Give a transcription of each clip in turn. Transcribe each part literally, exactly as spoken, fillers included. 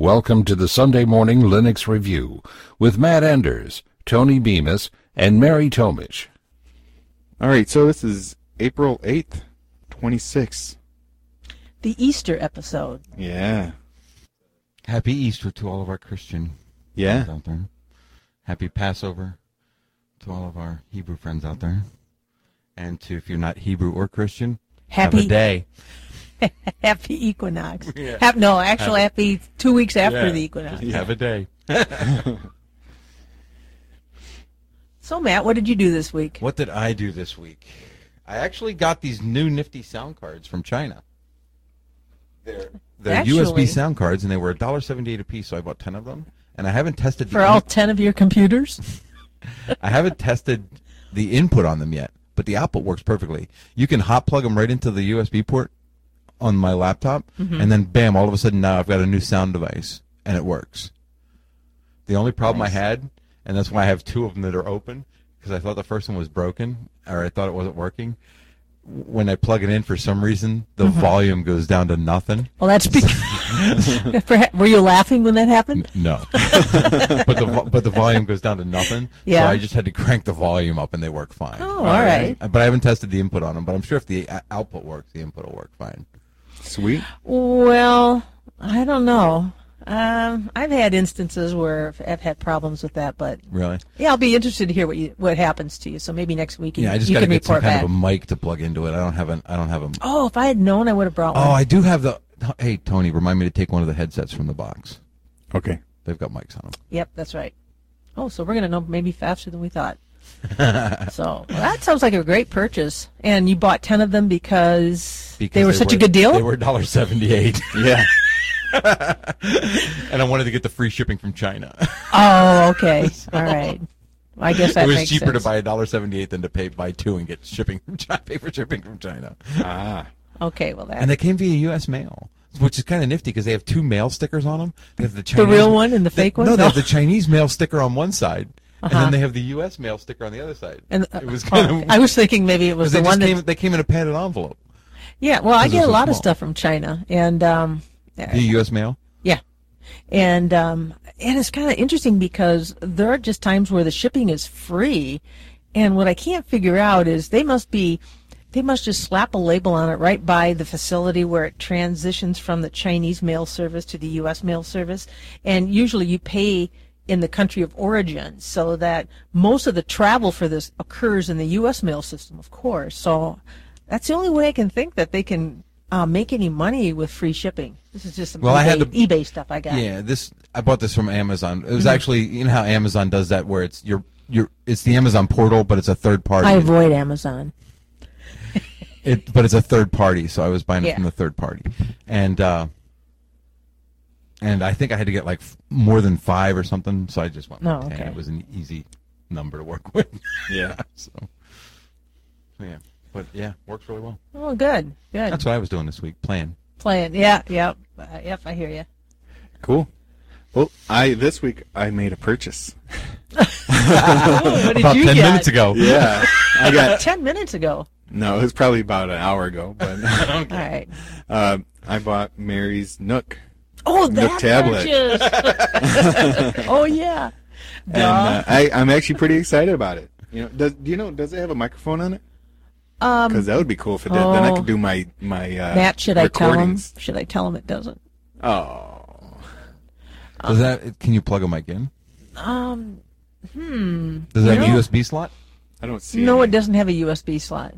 Welcome to the Sunday Morning Linux Review with Matt Enders, Tony Bemis, and Mary Tomish. All right, so this is April eighth, twenty-six. The Easter episode. Yeah. Happy Easter to all of our Christian Yeah. friends out there. Happy Passover to all of our Hebrew friends out there. And to, if you're not Hebrew or Christian, Happy have a day. Happy Equinox. Yeah. Hap- no, actually, happy two weeks after Yeah. the Equinox. Just have a day. So, Matt, what did you do this week? What did I do this week? I actually got these new nifty sound cards from China. They're, they're Actually- U S B sound cards, and they were one dollar seventy-eight a piece, so I bought ten of them. And I haven't tested the For all ten of your computers? I haven't tested the input on them yet, but the output works perfectly. You can hot plug them right into the U S B port on my laptop, Mm-hmm. and then bam, all of a sudden now I've got a new sound device, and it works. The only problem Nice. I had, and that's why I have two of them that are open, because I thought the first one was broken, or I thought it wasn't working. When I plug it in, for some reason, the Mm-hmm. volume goes down to nothing. Well, that's because... Were you laughing when that happened? No, but the vo- but the volume goes down to nothing. Yeah. So I just had to crank the volume up, and they work fine. Oh, all right. But I haven't tested the input on them. But I'm sure if the uh, output works, the input will work fine. Sweet. Well, I don't know. Um, I've had instances where I've had problems with that, but Really? yeah, I'll be interested to hear what you what happens to you. So maybe next week you, Yeah, I just you got to can get some report kind back. of a mic to plug into it. I don't have an. I don't have a. Oh, if I had known, I would have brought one. Oh, I do have the. Hey, Tony, remind me to take one of the headsets from the box. Okay. They've got mics on them. Yep, that's right. Oh, so we're going to know maybe faster than we thought. So well, that sounds like a great purchase. And you bought ten of them because, Because they were such a good deal? They were one dollar seventy-eight, Yeah. and I wanted to get the free shipping from China. Oh, okay. All right. Well, I guess that It was makes cheaper sense. to buy one dollar seventy-eight than to pay buy two and get shipping from China, pay for shipping from China. Ah. Okay, well, that. And they came via U S mail, which is kind of nifty because they have two mail stickers on them. They have the, the Chinese, real one and the they- fake one? No, they have the Chinese mail sticker on one side, and Uh-huh. then they have the U S mail sticker on the other side. And, uh, it was oh, kind okay. of. I was thinking maybe it was they the just one that. came, they came in a padded envelope. Yeah, well, I Those get are a so lot of small. stuff from China. And, um, The U S mail. yeah. And, um, and it's kind of interesting because there are just times where the shipping is free. And what I can't figure out is they must be, they must just slap a label on it right by the facility where it transitions from the Chinese mail service to the U S mail service. And usually you pay in the country of origin, so that most of the travel for this occurs in the U S mail system, of course. So that's the only way I can think that they can uh, make any money with free shipping. This is just some Well, eBay, I had to- eBay stuff I got. Yeah, this I bought this from Amazon. It was Mm-hmm. actually, you know how Amazon does that, where it's your your it's the Amazon portal, but it's a third party. I avoid Amazon. It, but it's a third party, so I was buying it Yeah. from the third party, and uh, and I think I had to get like f- more than five or something, so I just went with Oh, ten. okay. It was an easy number to work with. Yeah. so, so yeah, but yeah, works really well. Oh, good, good. That's what I was doing this week, playing. Playing, yeah, yep, uh, yep. I hear you. Cool. Well, I this week I made a purchase. Oh, what did About you ten get? minutes ago. Yeah. I got Ten minutes ago. no. It was probably about an hour ago, but All right. uh, I bought Mary's Nook. Oh, Nook that tablet. purchase. Oh yeah. And Duh. uh, I, I'm actually pretty excited about it. You know, does do you know? Does it have a microphone on it? um, Because that would be cool if it did. Then I oh. could do my my uh, Matt, should I tell him? recordings. Should I tell him it doesn't? Oh, Does that? Can you plug a mic in? Um, hmm. Does that have a No. U S B slot? I don't see. No, any. it doesn't have a U S B slot.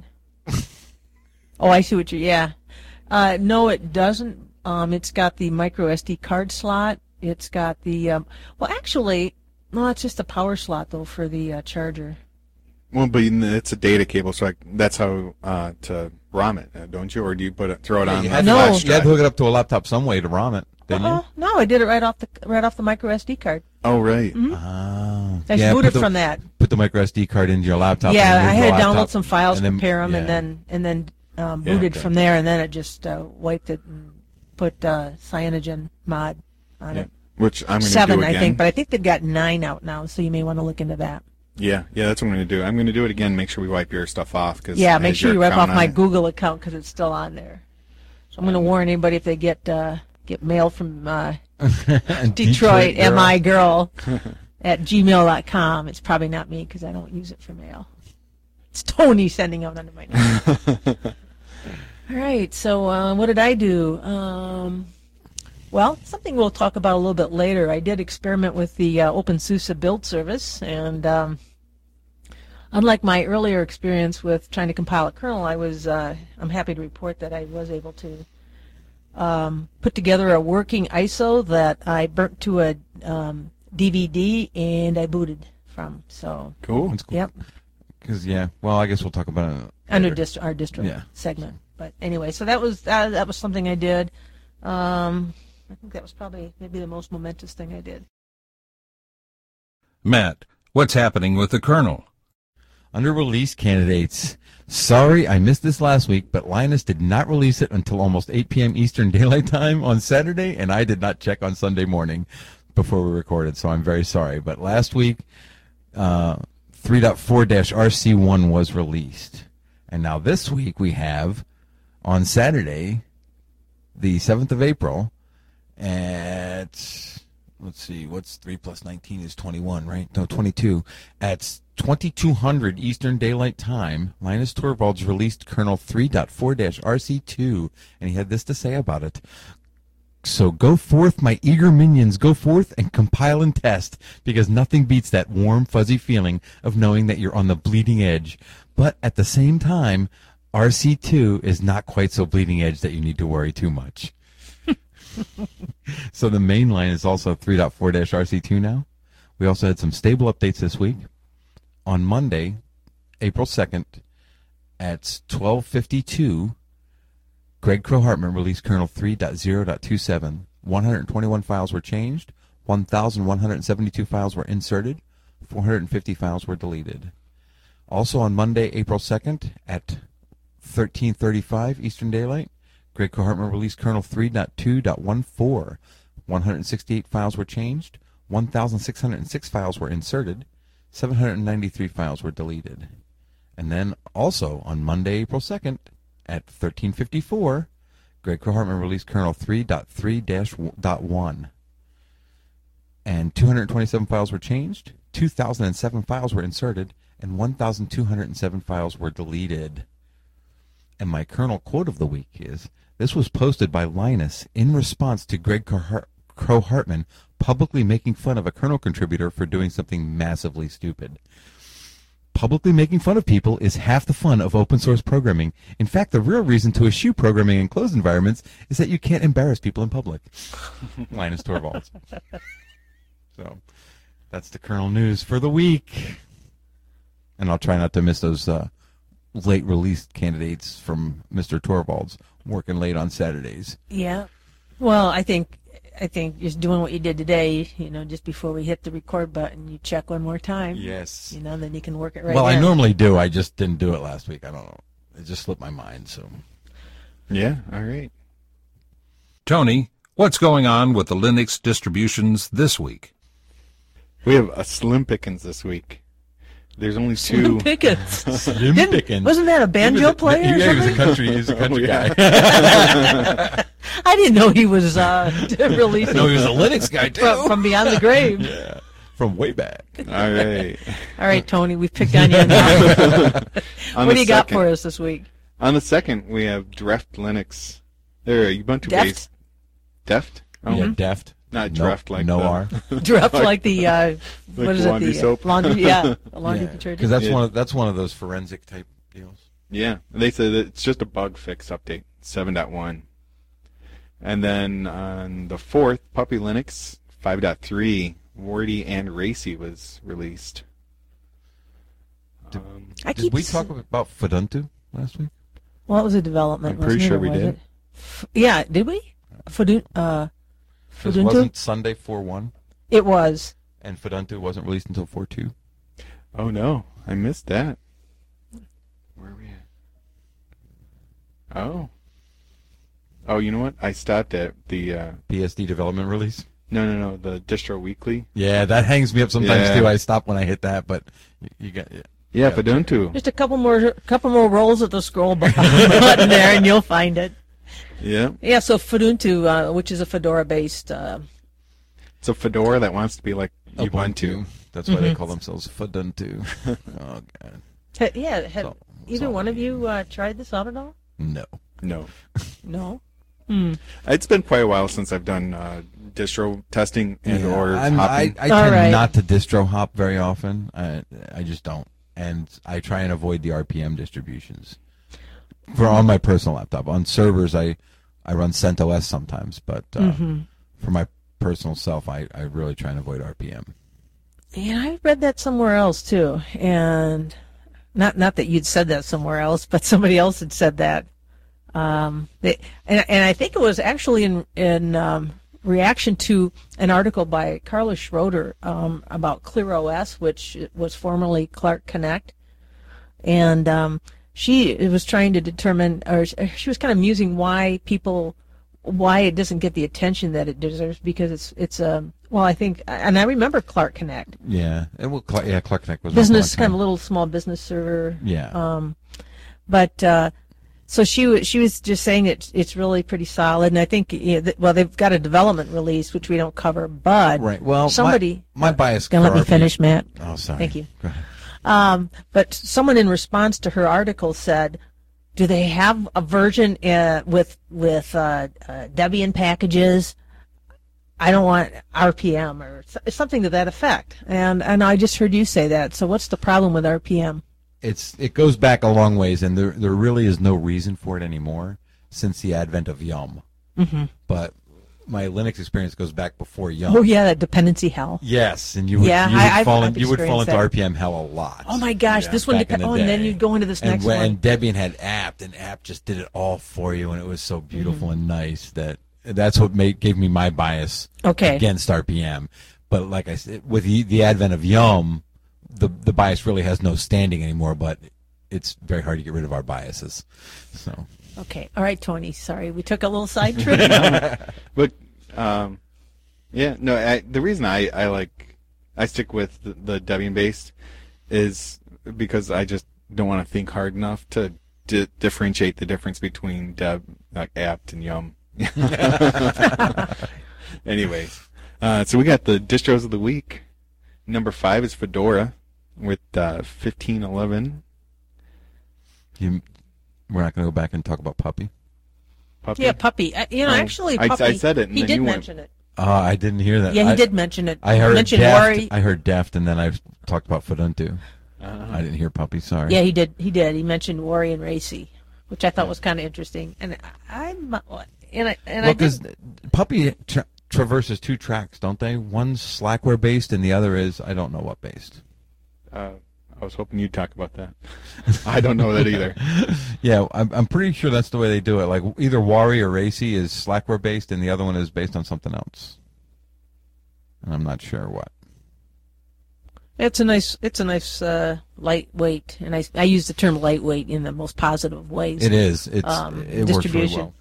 Oh, I see what you. Yeah. Uh, no, it doesn't. Um, it's got the micro S D card slot. It's got the. Um, well, actually, no, it's just a power slot though for the uh, charger. Well, but it's a data cable, so I, that's how uh, to ROM it, uh, don't you? Or do you put it, throw it on you the had, No. to, flash you had to drive? hook it up to a laptop some way to ROM it, didn't Uh, you? no, I did it right off the right off the micro S D card. Oh, right. Oh. I yeah, booted put the, from that. Put the micro S D card into your laptop. Yeah, and I move had the to download laptop, some files, and then- compare them, and yeah. then and then um, Yeah, booted okay. from there, and then it just uh, wiped it and put uh, Cyanogen mod on Yeah. it. Which I'm going to do Seven, again. I think, but I think they've got nine out now, so you may want to look into that. Yeah, yeah, that's what I'm going to do. I'm going to do it again. Make sure we wipe your stuff off. Cause Yeah, it make has sure your you wipe account off my on it. Google account because it's still on there. So I'm going to warn anybody if they get uh, get mail from uh, Detroit, am I girl at gmail dot com. It's probably not me because I don't use it for mail. It's Tony sending out under my name. All right, so uh, what did I do? Um, well, something we'll talk about a little bit later. I did experiment with the uh, OpenSUSE build service, and um, unlike my earlier experience with trying to compile a kernel, I was uh, I'm happy to report that I was able to um, put together a working I S O that I burnt to a um, D V D and I booted from. So Cool. That's cool. yep, Because yeah, well, I guess we'll talk about it under later. dist- our distro Yeah. segment. But anyway, so that was uh, that was something I did. Um, I think that was probably maybe the most momentous thing I did. Matt, what's happening with the kernel? Under release candidates. Sorry, I missed this last week, but Linus did not release it until almost eight p.m. Eastern Daylight Time on Saturday, and I did not check on Sunday morning before we recorded, so I'm very sorry. But last week, uh, three point four R C one was released. And now this week we have, on Saturday, the seventh of April, at, let's see, what's three plus nineteen is twenty-one, right? No, twenty-two. At twenty-two hundred Eastern Daylight Time, Linus Torvalds released kernel three point four R C two, and he had this to say about it. So go forth, my eager minions, go forth and compile and test, because nothing beats that warm, fuzzy feeling of knowing that you're on the bleeding edge. But at the same time, R C two is not quite so bleeding edge that you need to worry too much. So the main line is also three point four R C two now. We also had some stable updates this week. On Monday, April second, at twelve fifty-two, Greg Kroh-Hartman released kernel three point zero point twenty-seven. one hundred twenty-one files were changed, one thousand one hundred seventy-two files were inserted, four hundred fifty files were deleted. Also on Monday, April second, at thirteen thirty-five Eastern Daylight, Greg Kroh-Hartman released kernel three point two point fourteen. one hundred sixty-eight files were changed, one thousand six hundred six files were inserted, seven hundred ninety-three files were deleted. And then also on Monday, April second, at thirteen fifty-four, Greg Kroh-Hartman released kernel three point three point one. And two hundred twenty-seven files were changed, two thousand seven files were inserted, and one thousand two hundred seven files were deleted. And my kernel quote of the week is, this was posted by Linus in response to Greg Kroh-Hartman publicly making fun of a kernel contributor for doing something massively stupid. Publicly making fun of people is half the fun of open source programming. In fact, the real reason to eschew programming in closed environments is that you can't embarrass people in public. Linus Torvalds. So that's the kernel news for the week. And I'll try not to miss those uh, late released candidates from Mister Torvalds working late on Saturdays. Yeah. Well, I think I think just doing what you did today, you know, just before we hit the record button, you check one more time. Yes. You know, then you can work it right Well, in. I normally do. I just didn't do it last week. I don't know. It just slipped my mind. So. Yeah, all right. Tony, what's going on with the Linux distributions this week? We have a slim pickings this week. There's only two. Slim Pickens. Slim Didn't- Pickens. Wasn't that a banjo He was a- player or Yeah, he was a something? country. He was a country Oh, yeah. guy. I didn't know he was uh, releasing No, he was a Linux guy too. from, from beyond the grave. Yeah, from way back. All right. All right, Tony, we've picked on you now. On What the do you got second- for us this week? On the second, we have Dreft Linux. They're a Ubuntu Deft? based. Deft? Oh, Yeah, deft. not no, Dreft like no the, R. Dressed like the uh, what is laundry it? The soap. Uh, laundry, yeah, the laundry detergent. Because that's Yeah. one of that's one of those forensic type deals. Yeah, they said that it's just a bug fix update, seven point one. And then on the fourth, Puppy Linux five point three, Wordy and Racy was released. Did- Um, I Did keep we s- talk about Fuduntu last week? Well, it was a development. I'm pretty wasn't it, sure or we was did. it? F- yeah, did we? Fudun, uh, Because Fuduntu? wasn't Sunday four one It was. and Fuduntu wasn't released until four two? oh no, I missed that. Where are we at? Oh. Oh, you know what? I stopped at the, uh, P S D development release. no, no, no, the Distro Weekly. Yeah, that hangs me up sometimes Yeah. too. I stop when I hit that, but you, you got yeah. Yeah, Yeah, Fuduntu. Just a couple more, couple more rolls of the scroll bu- button there, and you'll find it. Yeah. Yeah, so Fuduntu, uh, which is a Fedora-based uh, It's a fedora that wants to be like Ubuntu. That's why Mm-hmm. they call themselves Fuduntu. Oh God. Ha- yeah, have So- either so- one of you uh, tried this out at all? No. No. No. It's been quite a while since I've done uh, distro testing and Yeah, or I'm, I, hopping. I All tend right. not to distro hop very often. I, I just don't, and I try and avoid the R P M distributions. For on my personal laptop, on servers, I I run CentOS sometimes, but uh, Mm-hmm. for my personal self, I, I really try and avoid R P M. And I read that somewhere else too, and not not that you'd said that somewhere else, but somebody else had said that. Um, they, and and I think it was actually in in um, reaction to an article by Carla Schroeder um, about ClearOS, which was formerly Clark Connect, and um, she was trying to determine, or she was kind of musing why people, why it doesn't get the attention that it deserves, because it's it's um well I think, and I remember Clark Connect, Yeah, it will. Cl- yeah, Clark Connect was business one kind of time. little small business server. Yeah. Um, but uh, so she was she was just saying it's it's really pretty solid, and I think you know, th- well they've got a development release which we don't cover, but Right. Well, somebody my, my bias. gonna let for me R P M finish, Matt. Oh, sorry. Thank you. Go ahead. Um, but someone in response to her article said, "Do they have a version uh, with with uh, uh, Debian packages? I don't want R P M or s- something to that effect." And and I just heard you say that. So what's the problem with R P M? It's it goes back a long ways, and there there really is no reason for it anymore since the advent of Yum. Mm-hmm. But my Linux experience goes back before Yum. Oh yeah, that dependency hell. Yes, and you would, Yeah, you would I- I've- fall in, I've you would fall experienced into that. R P M hell a lot. Oh my gosh, Yeah, this one back in depends. the Oh, and then day. you go into this and next when, one. And Debian had apt, and apt just did it all for you, and it was so beautiful Mm-hmm. and nice that that's what made gave me my bias Okay. against R P M. But like I said, with the, the advent of Yum, the the bias really has no standing anymore. But it's very hard to get rid of our biases. So Okay, all right, Tony. Sorry, we took a little side trip. But um, yeah, no. I, the reason I, I like I stick with the, the Debian based is because I just don't want to think hard enough to di- differentiate the difference between Deb, like apt, and Yum. Anyways, uh, so we got the distros of the week. Number five is Fedora with uh, fifteen eleven. you, we're not going to go back and talk about Puppy. Puppy. Yeah, Puppy. Uh, You know, Oh, actually, I- Puppy. I said it, and he then did you went- mention it. Uh, I didn't hear that. Yeah, he I, did mention it. I heard mentioned Deft. Worry. I heard Deft, and then I talked about Fuduntu. Uh-huh. I didn't hear Puppy. Sorry. Yeah, he did. He did. He mentioned Worry and Racy, which I thought was kind of interesting. And I- I'm and I and Well, I because did, Puppy tra- traverses two tracks, don't they? One's Slackware based, and the other is I don't know what based. Uh, I was hoping you'd talk about that. I don't know that either. Yeah, I'm, I'm pretty sure that's the way they do it. Like either Wari or Racy is Slackware based, and the other one is based on something else. And I'm not sure what. it's a nice. It's a nice uh, lightweight, and I I use the term lightweight in the most positive ways. It is. It's Um, it works really distribution. well.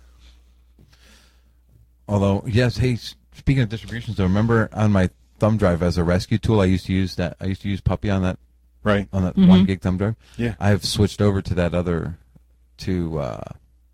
Although, yes, hey, s- speaking of distributions, though, remember on my thumb drive as a rescue tool, I used to use that. I used to use Puppy on that Right. on that Mhm. one gig thumb drive. Yeah. I've switched over to that other, to uh,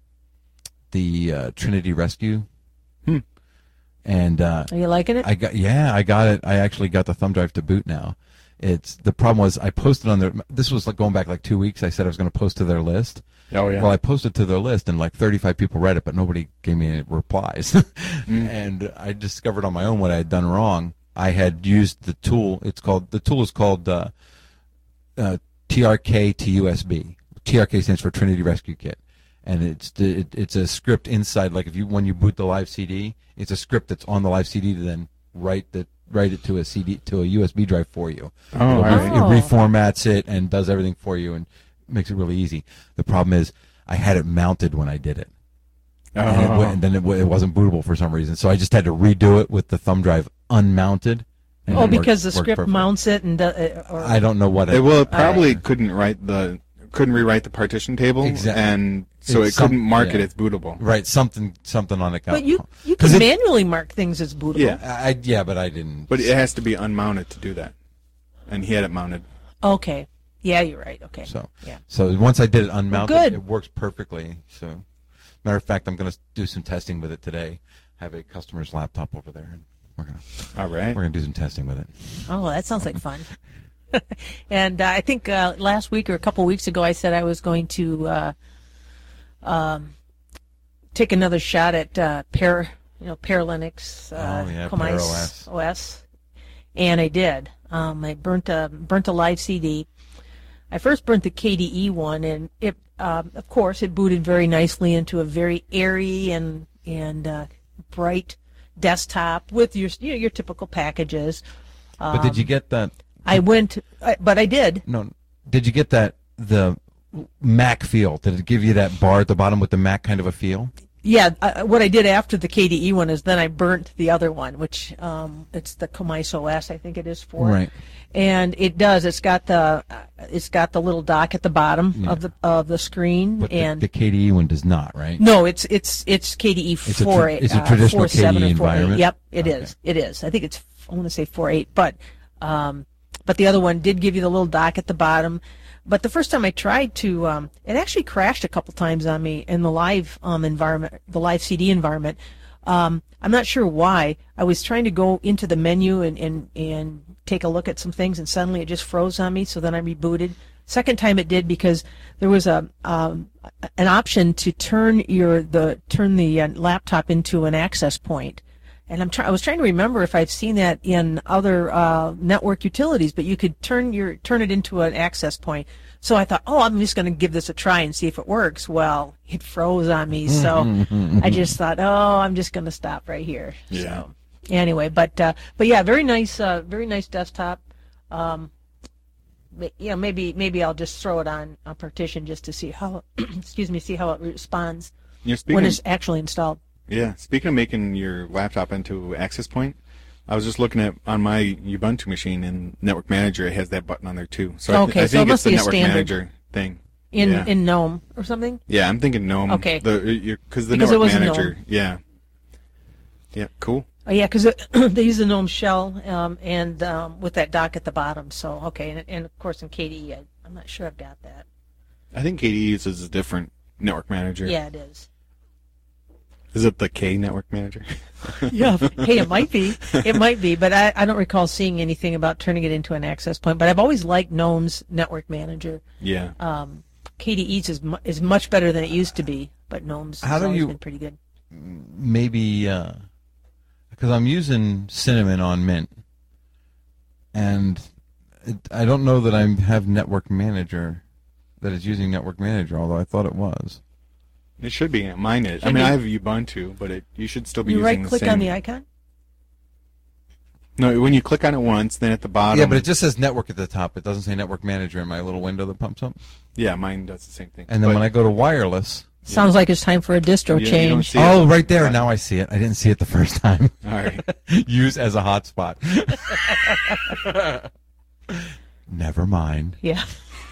the uh, Trinity Rescue. Hmm. And uh, Are you liking it? I got yeah, I got it. I actually got the thumb drive to boot now. It's the problem was I posted on their. This was like going back like two weeks. I said I was going to post to their list. Oh yeah. Well, I posted to their list, and like thirty-five people read it, but nobody gave me any replies. And I discovered on my own what I had done wrong. I had used the tool. It's called the tool is called uh, uh, T R K to U S B. T R K stands for Trinity Rescue Kit, and it's the, it, it's a script inside. Like if you when you boot the live C D, it's a script that's on the live C D to then write the write it to a C D to a U S B drive for you. Oh, It'll all re- right. Oh. It reformats it and does everything for you and makes it really easy. The problem is I had it mounted when I did it. And, it, Oh. wa- and then it, wa- it wasn't bootable for some reason. So I just had to redo it with the thumb drive unmounted. and oh, it worked- because the worked script perfect. mounts it and do, uh, or I don't know what It, it, well, it probably Alright. couldn't write the couldn't rewrite the partition table, Exactly. and so It's it couldn't some- mark yeah. it as bootable. right something something on it. But you you 'Cause can it- manually mark things as bootable. Yeah. I, yeah, but I didn't. But it has to be unmounted to do that, and he had it mounted. Okay. Yeah, you're right. Okay. So Yeah. so once I did it unmounted, good. it works perfectly. So matter of fact, I'm going to do some testing with it today. I have a customer's laptop over there, and We're gonna All right. we're gonna do some testing with it. Oh, that sounds like fun. And uh, I think uh, last week or a couple weeks ago, I said I was going to uh, um, take another shot at uh, Pair, you know, Pair Linux, uh, Oh, yeah, Comice Pair O S. O S, and I did. Um, I burnt a burnt a live C D. I first burnt the K D E one, and it, um, of course, it booted very nicely into a very airy and and uh, bright desktop with your you know, your typical packages. But did you get that? I went, I, but I did. No. Did you get that the Mac feel? Did it give you that bar at the bottom with the Mac kind of a feel? Yeah, uh, what I did after the K D E one is then I burnt the other one, which um, it's the Comice O S, I think it is for. Right. And it does. It's got the uh, it's got the little dock at the bottom Yeah. of the of the screen, But and the, the K D E one does not, right? no, it's it's it's K D E It's a four. tra- it's a traditional four seven K D E or four eight. environment? Yep, it Okay. is. It is. I think it's I want to say four eight, but um, but the other one did give you the little dock at the bottom. But the first time I tried to, um, it actually crashed a couple times on me in the live um, environment, the live C D environment. Um, I'm not sure why. I was trying to go into the menu and, and, and take a look at some things, and suddenly it just froze on me. So then I rebooted. Second time it did because there was a um, an option to turn your the turn the uh, laptop into an access point. And I'm try- I was trying to remember if I've seen that in other uh, network utilities, but you could turn your turn it into an access point. So I thought, oh, I'm just going to give this a try and see if it works. Well, it froze on me, so I just thought, oh, I'm just going to stop right here. Yeah. So, anyway, but uh, but yeah, very nice, uh, very nice desktop. Um, but, you know, maybe maybe I'll just throw it on a partition just to see how, excuse me, see how it responds You're speaking. when it's actually installed. Yeah, speaking of making your laptop into access point, I was just looking at on my Ubuntu machine in Network Manager. It has that button on there too. So I, th- Okay, I so think it it's must the be a Network standard. Manager thing. In yeah. in GNOME or something. yeah, I'm thinking GNOME. Okay. The because the Because it Network was a Manager. GNOME. Yeah. Yeah. Cool. Oh yeah, because they use the GNOME shell um, and um, with that dock at the bottom. So okay, and, and of course in K D E, I, I'm not sure I've got that. I think K D E uses a different Network Manager. Yeah, it is. Is it the K Network Manager? Yeah. Hey, it might be. It might be, but I, I don't recall seeing anything about turning it into an access point. But I've always liked GNOME's Network Manager. Yeah. Um, K D E's is mu- is much better than it used to be, but GNOME's How has do always you- been pretty good. Maybe because I'm using Cinnamon on Mint, and it, I don't know that I have Network Manager that is using Network Manager, although I thought it was. It should be. Mine is. I Should mean, be. I have Ubuntu, but it, you should still be You using right the click same. on the icon. No, when you click on it once, then at the bottom. Yeah, but it just says Network at the top. It doesn't say Network Manager in my little window that pumps up. Yeah, mine does the same thing. And then But- when I go to wireless, Sounds like it's time for a distro Yeah, you don't change. see it. oh, right there. Now I see it. I didn't see it the first time. All right. Use as a hotspot. Never mind. Yeah.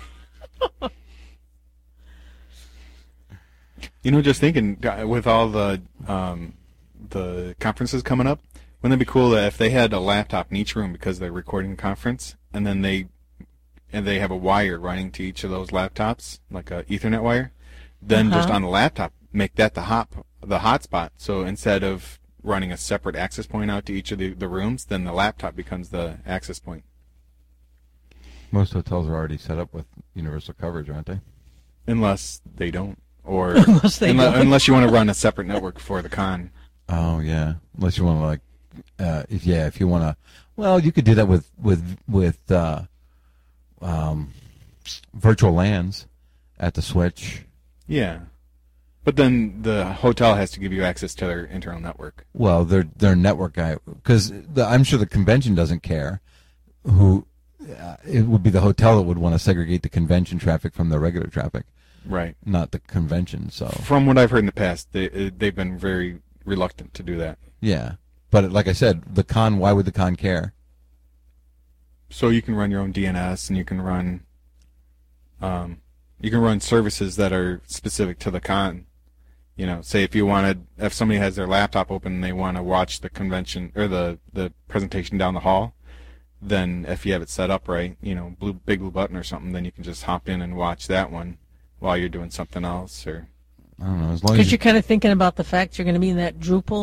You know, just thinking uh, with all the um, the conferences coming up, wouldn't it be cool that if they had a laptop in each room because they're recording a conference, and then they and they have a wire running to each of those laptops, like a Ethernet wire, then just Uh-huh. on the laptop make that the hot the hotspot. So instead of running a separate access point out to each of the, the rooms, then the laptop becomes the access point. Most hotels are already set up with universal coverage, aren't they? Unless they don't, or Unless they unle- don't. unless you want to run a separate network for the con. Oh yeah, unless you want to like, uh, if yeah, if you want to, well, you could do that with with with uh, um, virtual LANs at the switch. Yeah, but then the hotel has to give you access to their internal network. Well, their their network guy, because I'm sure the convention doesn't care. Who uh, it would be the hotel that would want to segregate the convention traffic from the regular traffic, Right. not the convention. So From what I've heard in the past, they they've been very reluctant to do that. yeah, but like I said, the con. Why would the con care? So you can run your own D N S, and you can run, um, you can run services that are specific to the con. You know, say if you wanted, if somebody has their laptop open and they want to watch the convention or the the presentation down the hall, then if you have it set up right, you know, blue big blue button or something, then you can just hop in and watch that one while you're doing something else. Or I don't know. As long as Because you, you're kind of thinking about the fact you're going to be in that Drupal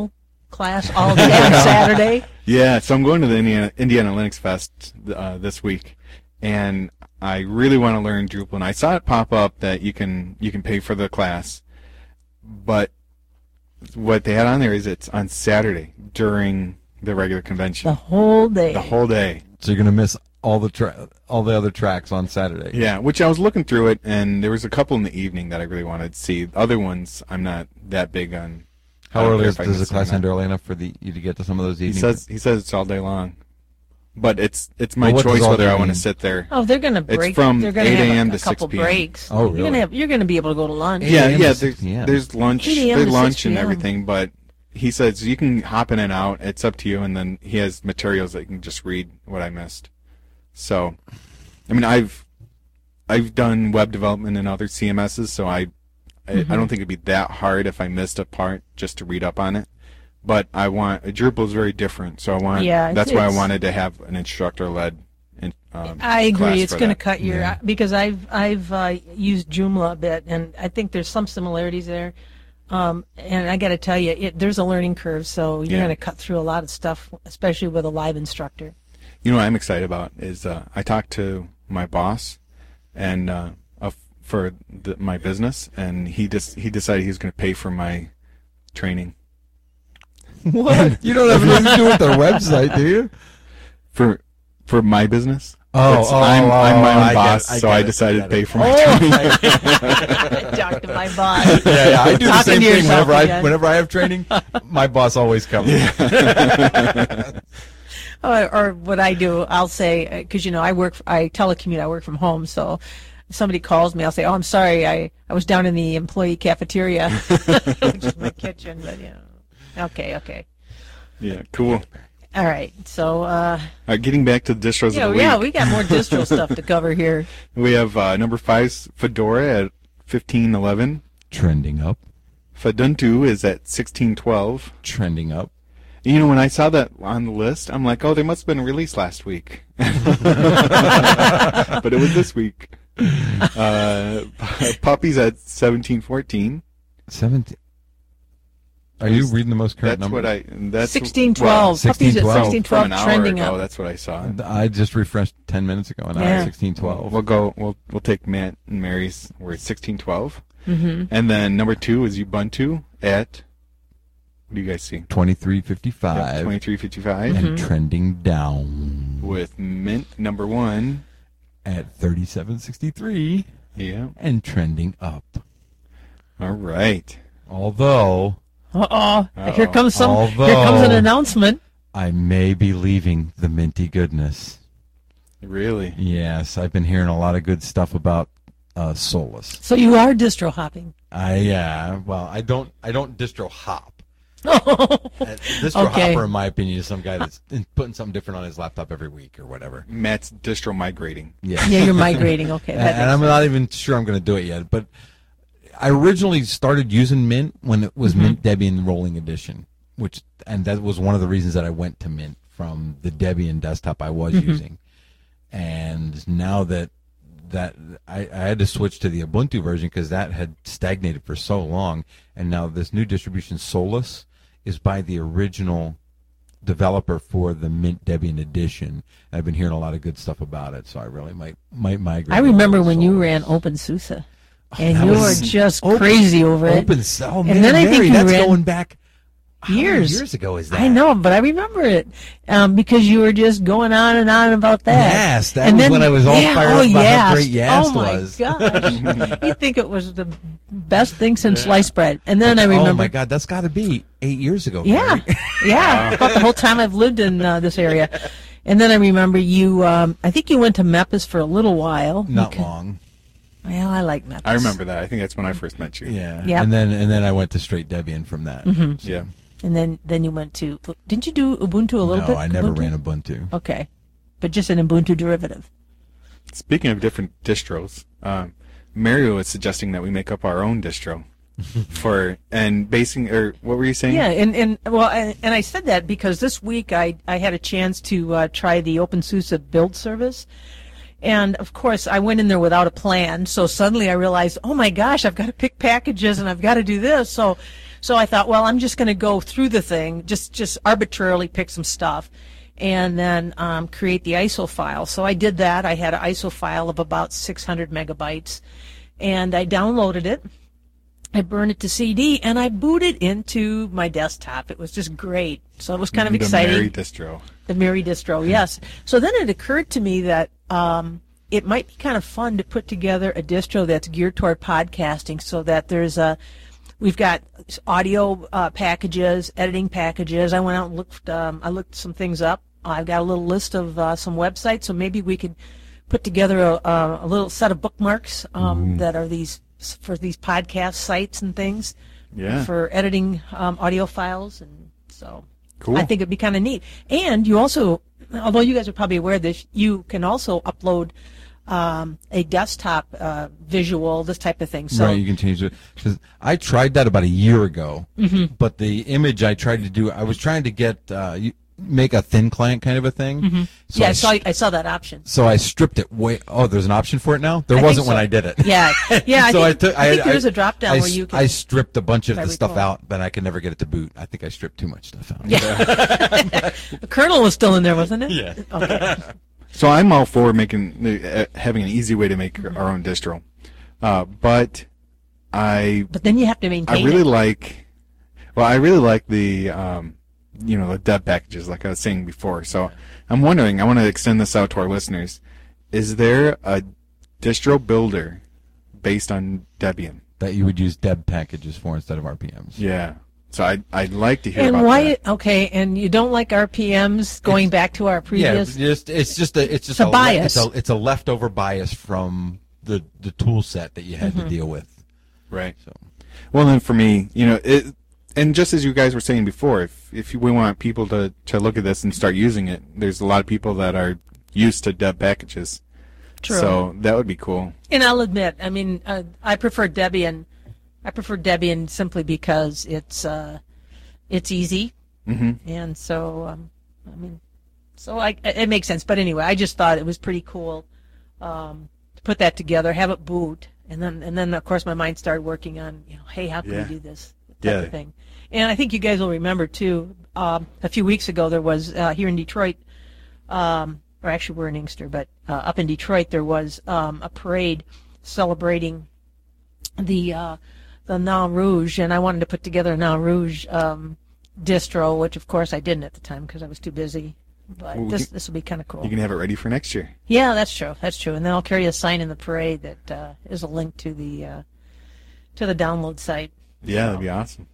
class all day on Saturday. Yeah, so I'm going to the Indiana, Indiana Linux Fest uh, this week, and I really want to learn Drupal. And I saw it pop up that you can you can pay for the class, but what they had on there is it's on Saturday during the regular convention. The whole day. The whole day. So you're gonna miss all the tra- all the other tracks on Saturday. Yeah, which I was looking through it, and there was a couple in the evening that I really wanted to see. Other ones, I'm not that big on. I How don't early care is, if I does the miss them or class not. end early enough for the you to get to some of those He evening? says he says it's all day long, but it's it's my Well, what does choice all whether day I want to mean? sit there. Oh, they're gonna It's break. from they're gonna eight have a.m. a, a to couple six p.m. breaks. Oh, You're really? gonna have. You're gonna be able to go to lunch. Yeah, eight a.m. yeah. to There's, six p.m. there's lunch. eight a.m. There's to lunch six and p.m. everything, but he says you can hop in and out. It's up to you, and then he has materials that you can just read what I missed. So, I mean, I've I've done web development and other C M Ss, so I I, Mm-hmm. I don't think it'd be that hard if I missed a part just to read up on it. But I want Drupal is very different, so I want. Yeah, it's- that's why I it's- wanted to have an instructor-led. In, um, I class agree. It's for going to that. cut your Yeah. because I've I've uh, used Joomla a bit, and I think there's some similarities there. Um, and I got to tell you, it, there's a learning curve, so you're Yeah. going to cut through a lot of stuff, especially with a live instructor. You know what I'm excited about is uh, I talked to my boss, and uh, of, for the, my business, and he just he decided he was going to pay for my training What? You don't have anything to do with their website, do you? for for my business. Oh, It's- oh, I'm, oh, I'm my own I get boss, it, I so get I it, decided I to get pay it. for my training. Talk to my boss. Yeah, yeah, I do the Talking same to thing yourself whenever I again. whenever I have training. My boss always covers. Or, or what I do, I'll say, because you know I work, I telecommute, I work from home, so if somebody calls me, I'll say, "Oh, I'm sorry, I, I was down in the employee cafeteria, which is my kitchen." But you know, okay, okay, Yeah, cool. all right. So uh, All right, getting back to the distros yeah, of the week. yeah, we got more distro stuff to cover here. We have uh, number five's Fedora at fifteen eleven. Trending up, Feduntu is at sixteen twelve. trending up. You know, when I saw that on the list, I'm like, oh, they must have been released last week. But it was this week. Uh, Puppies at seventeen fourteen. Seventeen. Are you reading the most current That's number? what I. That's Sixteen well, twelve. Puppies at sixteen twelve. sixteen from twelve, an hour trending ago, up. that's what I saw. I just refreshed ten minutes ago, and Yeah. I'm sixteen twelve. We'll go. We'll we'll take Matt and Mary's. We're at sixteen twelve. Mm-hmm. And then number two is Ubuntu at. What do you guys see? Twenty-three fifty-five, Twenty-three fifty-five. and trending down With Mint number one. at thirty-seven sixty-three, Yeah. and trending up. All right. Although Uh oh, here Uh-oh. comes some. Here Although- comes an announcement. I may be leaving the minty goodness. Really. Yes, I've been hearing a lot of good stuff about uh, Solus. So you are distro hopping. I uh, well, I don't I don't distro hop. Uh, distro Okay. hopper, in my opinion, is some guy that's in- putting something different on his laptop every week or whatever. Matt's distro migrating. Yeah, Yeah, you're migrating. Okay, and, that and makes I'm sense. not even sure I'm going to do it yet. But I originally started using Mint when it was Mm-hmm. Mint Debian Rolling Edition, which and that was one of the reasons that I went to Mint from the Debian desktop I was Mm-hmm. using. And now that that I, I had to switch to the Ubuntu version because that had stagnated for so long, and now this new distribution Solus is by the original developer for the Mint Debian edition. I've been hearing a lot of good stuff about it, so I really might might migrate. I remember over to when you Solus. ran OpenSUSE, and that you were was just open- crazy over it. Open oh, And man, then I think Mary, you that's ran- going back how many Years. years ago is that? I know, but I remember it um, because you were just going on and on about that. Yes, that and was then, when I was all yeah, fired oh, up about yes. how great Yast oh my was. gosh, you think it was the best thing since sliced bread? And then I remember, Oh my God, that's got to be eight years ago. yeah, Mary. yeah, about the whole time I've lived in uh, this area. And then I remember you. Um, I think you went to Mepis for a little while. Not Okay. long. Well, I like Mepis. I remember that. I think that's when I first met you. Yeah. Yep. And then and then I went to straight Debian from that. Mm-hmm. Yeah. And then then you went to. Didn't you do Ubuntu a little no, bit? I never Ubuntu? ran Ubuntu. Okay, but just an Ubuntu derivative. Speaking of different distros, um, Mario is suggesting that we make up our own distro for and basing or what were you saying? Yeah, and, and well, and, and I said that because this week I, I had a chance to uh, try the OpenSUSE build service. And, of course, I went in there without a plan. So suddenly I realized, oh, my gosh, I've got to pick packages and I've got to do this. So So I thought, well, I'm just going to go through the thing, just just arbitrarily pick some stuff, and then um, create the I S O file. So I did that. I had an I S O file of about six hundred megabytes, and I downloaded it. I burned it to C D, and I booted into my desktop. It was just great. So it was kind of the exciting. Mary distro. The Mary distro, yes. So then it occurred to me that um, it might be kind of fun to put together a distro that's geared toward podcasting, so that there's a, we've got audio uh, packages, editing packages. I went out and looked, um, I looked some things up. I've got a little list of uh, some websites, so maybe we could put together a, a, a little set of bookmarks um, mm. that are these for these podcast sites and things, yeah, for editing um, audio files, and so cool. I think it'd be kind of neat. And you also, although you guys are probably aware of this, you can also upload um, a desktop uh, visual, this type of thing. So right, you can change it. 'Cause I tried that about a year ago, mm-hmm. but the image I tried to do, I was trying to get uh, you, make a thin client kind of a thing. Mm-hmm. So yeah, I, I saw I saw that option. So I stripped it way. Oh, there's an option for it now. There I wasn't think so. when I did it. Yeah, yeah. I so think, I, took, I think I, there's a drop down I, where you can. I stripped a bunch of I the stuff recall. out, but I could never get it to boot. I think I stripped too much stuff out. Yeah. The kernel was still in there, wasn't it? Yeah. Okay. So I'm all for making uh, having an easy way to make mm-hmm. our own distro, uh, but I But then you have to maintain I really it. like. Well, I really like the um, you know the deb packages, like I was saying before. So I'm wondering. I want to extend this out to our listeners. Is there a distro builder based on Debian that you would use deb packages for instead of R P Ms? Yeah. So I'd, I'd like to hear And about why? that. Okay, and you don't like R P Ms going It's- back to our Yeah, previous. just it's just a it's just It's a le- bias. It's a, it's a leftover bias from the the tool set that you had Mm-hmm. to deal with. Right. So Well, then for me, you know, it, and just as you guys were saying before, if if we want people to, to look at this and start using it, there's a lot of people that are used to deb packages. True. So that would be cool. And I'll admit, I mean, uh, I prefer Debian. I prefer Debian simply because it's uh, it's easy, hmm and so um, I mean, so I it makes sense. But anyway, I just thought it was pretty cool um, to put that together, have it boot, and then and then of course my mind started working on, you know, hey, how can Yeah. we do this type Yeah. of thing. And I think you guys will remember too. Um, a few weeks ago, there was uh, here in Detroit. Um, or actually we're in Inkster, but uh, up in Detroit there was um, a parade celebrating the uh, the Nain Rouge, and I wanted to put together a Nain Rouge um, distro, which of course I didn't at the time because I was too busy. But Well, we this can- this will be kind of cool. You can have it ready for next year. Yeah, that's true. That's true. And then I'll carry a sign in the parade that uh, is a link to the uh, to the download site. Yeah, that'd be awesome.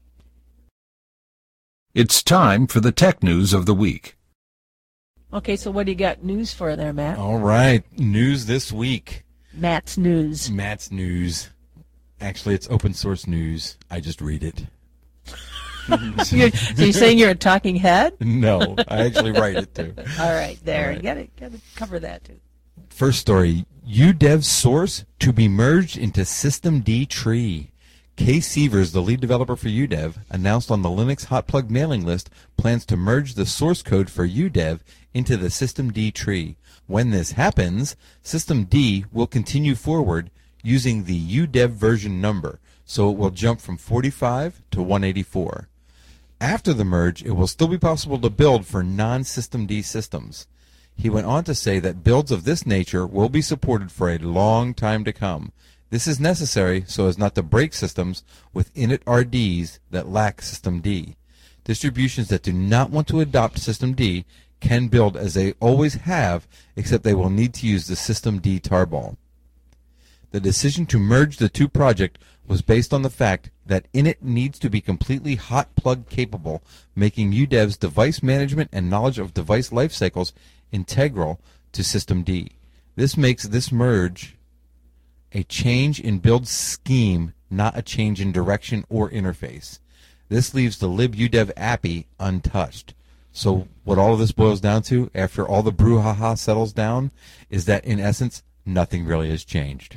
It's time for the tech news of the week. Okay, so what do you got news for there, Matt? all right, news this week. Matt's news. Matt's news. Actually, it's open source news. I just read it. You're, so you're saying you're a talking head? No, I actually write it too. All right, there. All right. You got to got to cover that too. First story, U dev source to be merged into systemd tree. Kay Sievers, the lead developer for U dev, announced on the Linux Hot Plug mailing list plans to merge the source code for U dev into the systemd tree. When this happens, systemd will continue forward using the U dev version number, so it will jump from forty-five to one eighty-four. After the merge, it will still be possible to build for non-systemd systems. He went on to say that builds of this nature will be supported for a long time to come. This is necessary so as not to break systems with init R Ds that lack systemd. Distributions that do not want to adopt systemd can build as they always have, except they will need to use the systemd tarball. The decision to merge the two projects was based on the fact that init needs to be completely hot plug capable, making U dev's device management and knowledge of device life cycles integral to systemd. This makes this merge a change in build scheme, not a change in direction or interface. This leaves the libudev A P I untouched. So what all of this boils down to, after all the brouhaha settles down, is that in essence, nothing really has changed.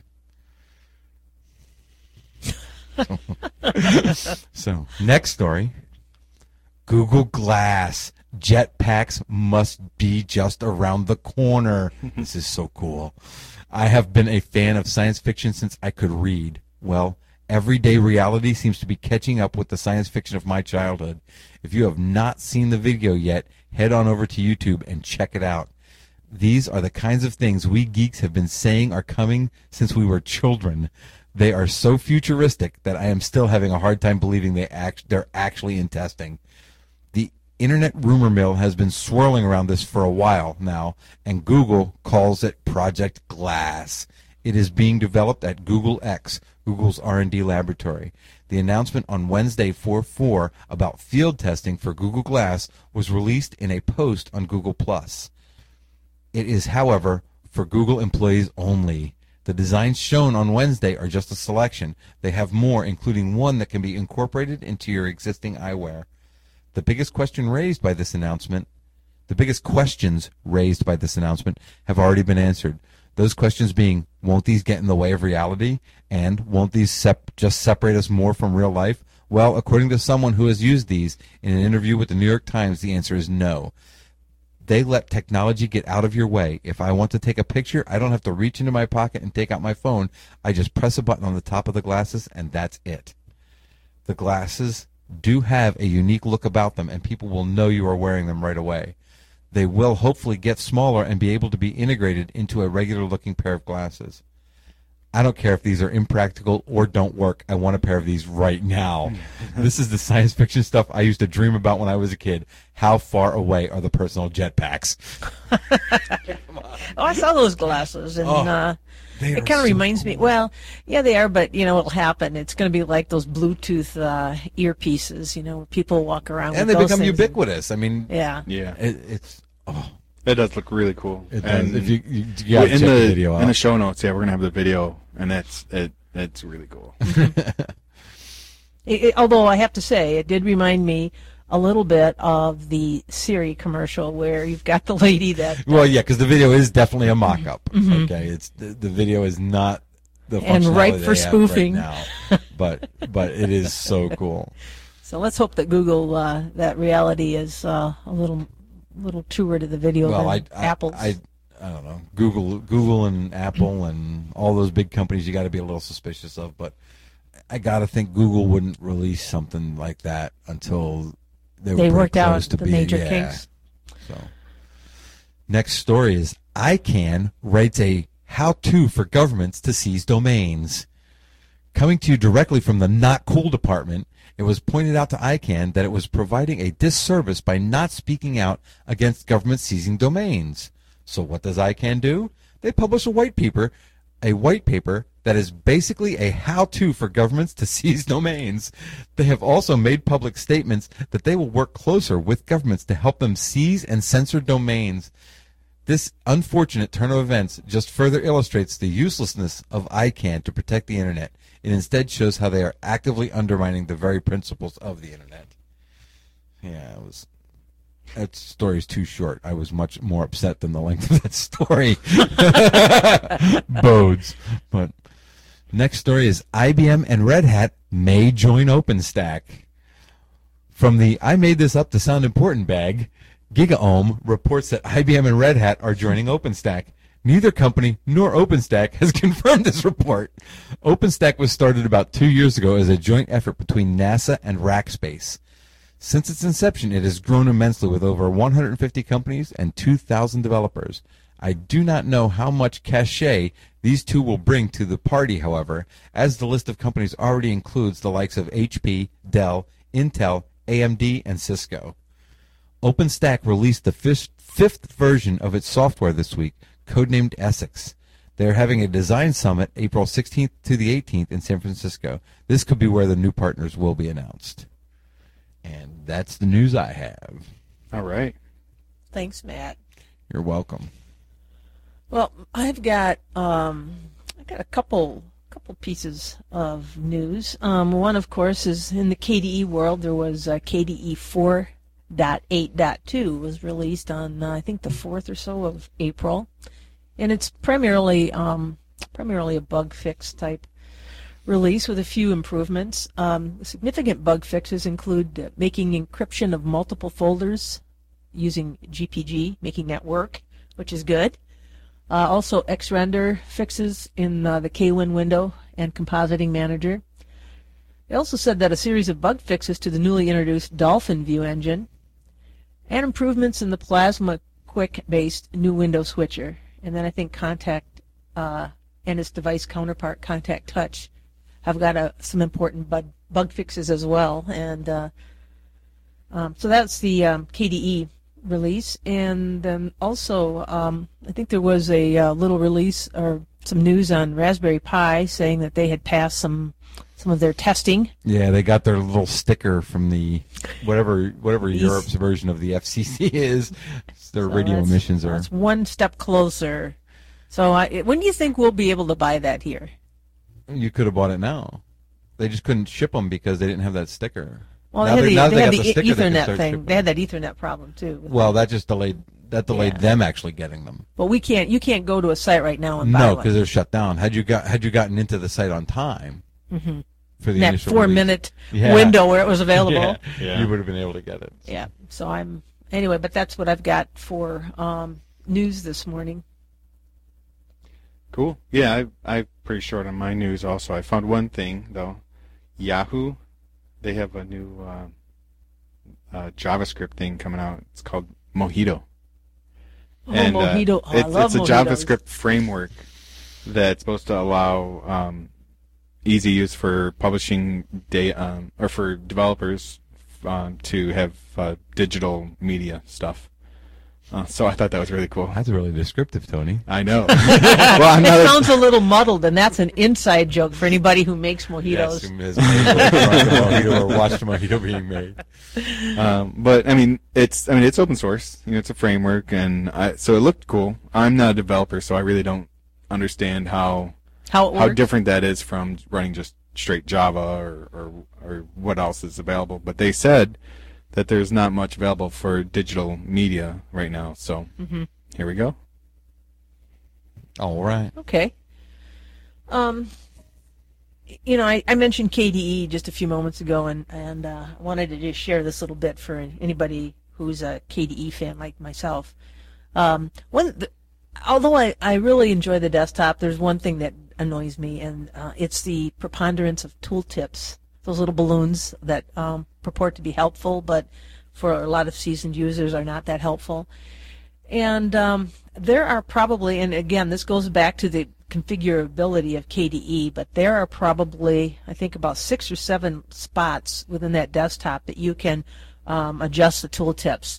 So, next story. Google Glass. Jetpacks must be just around the corner. This is so cool. I have been a fan of science fiction since I could read. Well, Everyday reality seems to be catching up with the science fiction of my childhood. If you have not seen the video yet, head on over to YouTube and check it out. These are the kinds of things we geeks have been saying are coming since we were children. They are so futuristic that I am still having a hard time believing they act, they're actually in testing. The internet rumor mill has been swirling around this for a while now, and Google calls it Project Glass. It is being developed at Google X, Google's R and D laboratory. The announcement on Wednesday four four about field testing for Google Glass was released in a post on Google plus. It is, however, for Google employees only. The designs shown on Wednesday are just a selection. They have more, including one that can be incorporated into your existing eyewear. The biggest question raised by this announcement, the biggest questions raised by this announcement have already been answered. Those questions being, won't these get in the way of reality? And won't these sep- just separate us more from real life? Well, according to someone who has used these in an interview with the New York Times, the answer is no. They let technology get out of your way. If I want to take a picture, I don't have to reach into my pocket and take out my phone. I just press a button on the top of the glasses, and that's it. The glasses do have a unique look about them, and people will know you are wearing them right away. They will hopefully get smaller and be able to be integrated into a regular-looking pair of glasses. I don't care if these are impractical or don't work. I want a pair of these right now. This is the science fiction stuff I used to dream about when I was a kid. How far away are the personal jetpacks? Oh, I saw those glasses, and Oh, uh, they it are kind of so reminds me. cool. Well, yeah, they are, but you know what'll happen? It's going to be like those Bluetooth uh, earpieces. You know, where people walk around And with they those become things. ubiquitous. I mean, Yeah. Yeah, it, it's oh, it does look really cool. it does. And If you, you, you gotta in check the, the video out. in the show notes, yeah, we're gonna have the video, and it's it it's really cool. It, it, although I have to say, it did remind me a little bit of the Siri commercial where you've got the lady that. Well, yeah, because the video is definitely a mock-up. Okay, it's the, the video is not the Mm-hmm. And functionality ripe they for have spoofing. right now, but but it is so cool. So let's hope that Google, uh, that reality is uh, a little, little truer to the video Well, I, than I, Apple's. I I don't know. Google Google and Apple and all those big companies you got to be a little suspicious of, but I got to think Google wouldn't release something like that until they were they pretty worked out close to the being, major yeah. kinks. So, next story is ICANN writes a how-to for governments to seize domains. Coming to you directly from the Not Cool department, it was pointed out to ICANN that it was providing a disservice by not speaking out against government seizing domains. So what does ICANN do? They publish a white paper, a white paper that is basically a how-to for governments to seize domains. They have also made public statements that they will work closer with governments to help them seize and censor domains. This unfortunate turn of events just further illustrates the uselessness of ICANN to protect the Internet. It instead shows how they are actively undermining the very principles of the Internet. Yeah, it was... That story's too short. I was much more upset than the length of that story. Bodes. But next story is I B M and Red Hat may join OpenStack. From the I made this up to sound important bag, GigaOM reports that I B M and Red Hat are joining OpenStack. Neither company nor OpenStack has confirmed this report. OpenStack was started about two years ago as a joint effort between NASA and Rackspace. Since its inception, it has grown immensely with over one hundred fifty companies and two thousand developers. I do not know how much cachet these two will bring to the party, however, as the list of companies already includes the likes of H P, Dell, Intel, A M D, and Cisco. OpenStack released the fifth, fifth version of its software this week, codenamed Essex. They're having a design summit April sixteenth to the eighteenth in San Francisco. This could be where the new partners will be announced. And that's the news I have. All right. Thanks, Matt. You're welcome. Well, I've got um, I've got a couple couple pieces of news. Um, one, of course, is in the K D E world. There was uh, K D E four point eight point two was released on uh, I think the fourth or so of April, and it's primarily um, primarily a bug fix type release with a few improvements. Um, significant bug fixes include uh, making encryption of multiple folders using G P G, making that work, which is good. Uh, also, X-Render fixes in uh, the Kwin window and Compositing Manager. They also said that a series of bug fixes to the newly introduced Dolphin View engine and improvements in the Plasma Quick-based new window switcher. And then I think Contact uh, and its device counterpart, Contact Touch, have got a, some important bug, bug fixes as well. And uh, um, so that's the um, K D E release. And then also, um, I think there was a uh, little release or some news on Raspberry Pi saying that they had passed some some of their testing. Yeah, they got their little sticker from the whatever whatever Europe's version of the F C C is. Their So radio that's- emissions are. That's one step closer. So I, when do you think we'll be able to buy that here? You could have bought it now. They just couldn't ship them because they didn't have that sticker. Well, Now they they're- had now the, they they had got the, sticker, they can Ethernet start thing. shipping. They had that Ethernet problem too. Well, that just delayed that delayed Yeah. them actually getting them. But we can't. You can't go to a site right now and buy No, one. because they're shut down. Had you got had you gotten into the site on time Mm-hmm. for the that initial four release, minute Yeah. window where it was available. yeah, Yeah. you would have been able to get it. Yeah. So I'm anyway, but that's what I've got for um, news this morning. Cool. Yeah, I, I'm pretty short on my news also. I found one thing, though. Yahoo, they have a new uh, uh, JavaScript thing coming out. It's called Mojito. Oh, Mojito. Oh, I it's, love it's a Mojitos. JavaScript framework that's supposed to allow um, easy use for publishing day um, or for developers um, to have uh, digital media stuff. Uh, so I thought that was really cool. That's really descriptive, Tony. I know. well, I'm It not a- sounds a little muddled, and that's an inside joke for anybody who makes mojitos. Yes, who has made the mojito or watched a mojito being made. Um, but I mean, it's I mean it's open source. You know, it's a framework, and I, so it looked cool. I'm not a developer, so I really don't understand how How it how works? different that is from running just straight Java or, or or what else is available. But they said that there's not much available for digital media right now. So Mhm. here we go. All right. Okay. Um, you know, I, I mentioned K D E just a few moments ago, and and uh, I wanted to just share this little bit for anybody who's a K D E fan like myself. Um, one, the, although I, I really enjoy the desktop, there's one thing that annoys me, and uh, it's the preponderance of tooltips. Those little balloons that um, purport to be helpful, but for a lot of seasoned users are not that helpful. And um, there are probably, and again, this goes back to the configurability of K D E, but there are probably, I think, about six or seven spots within that desktop that you can um, adjust the tooltips.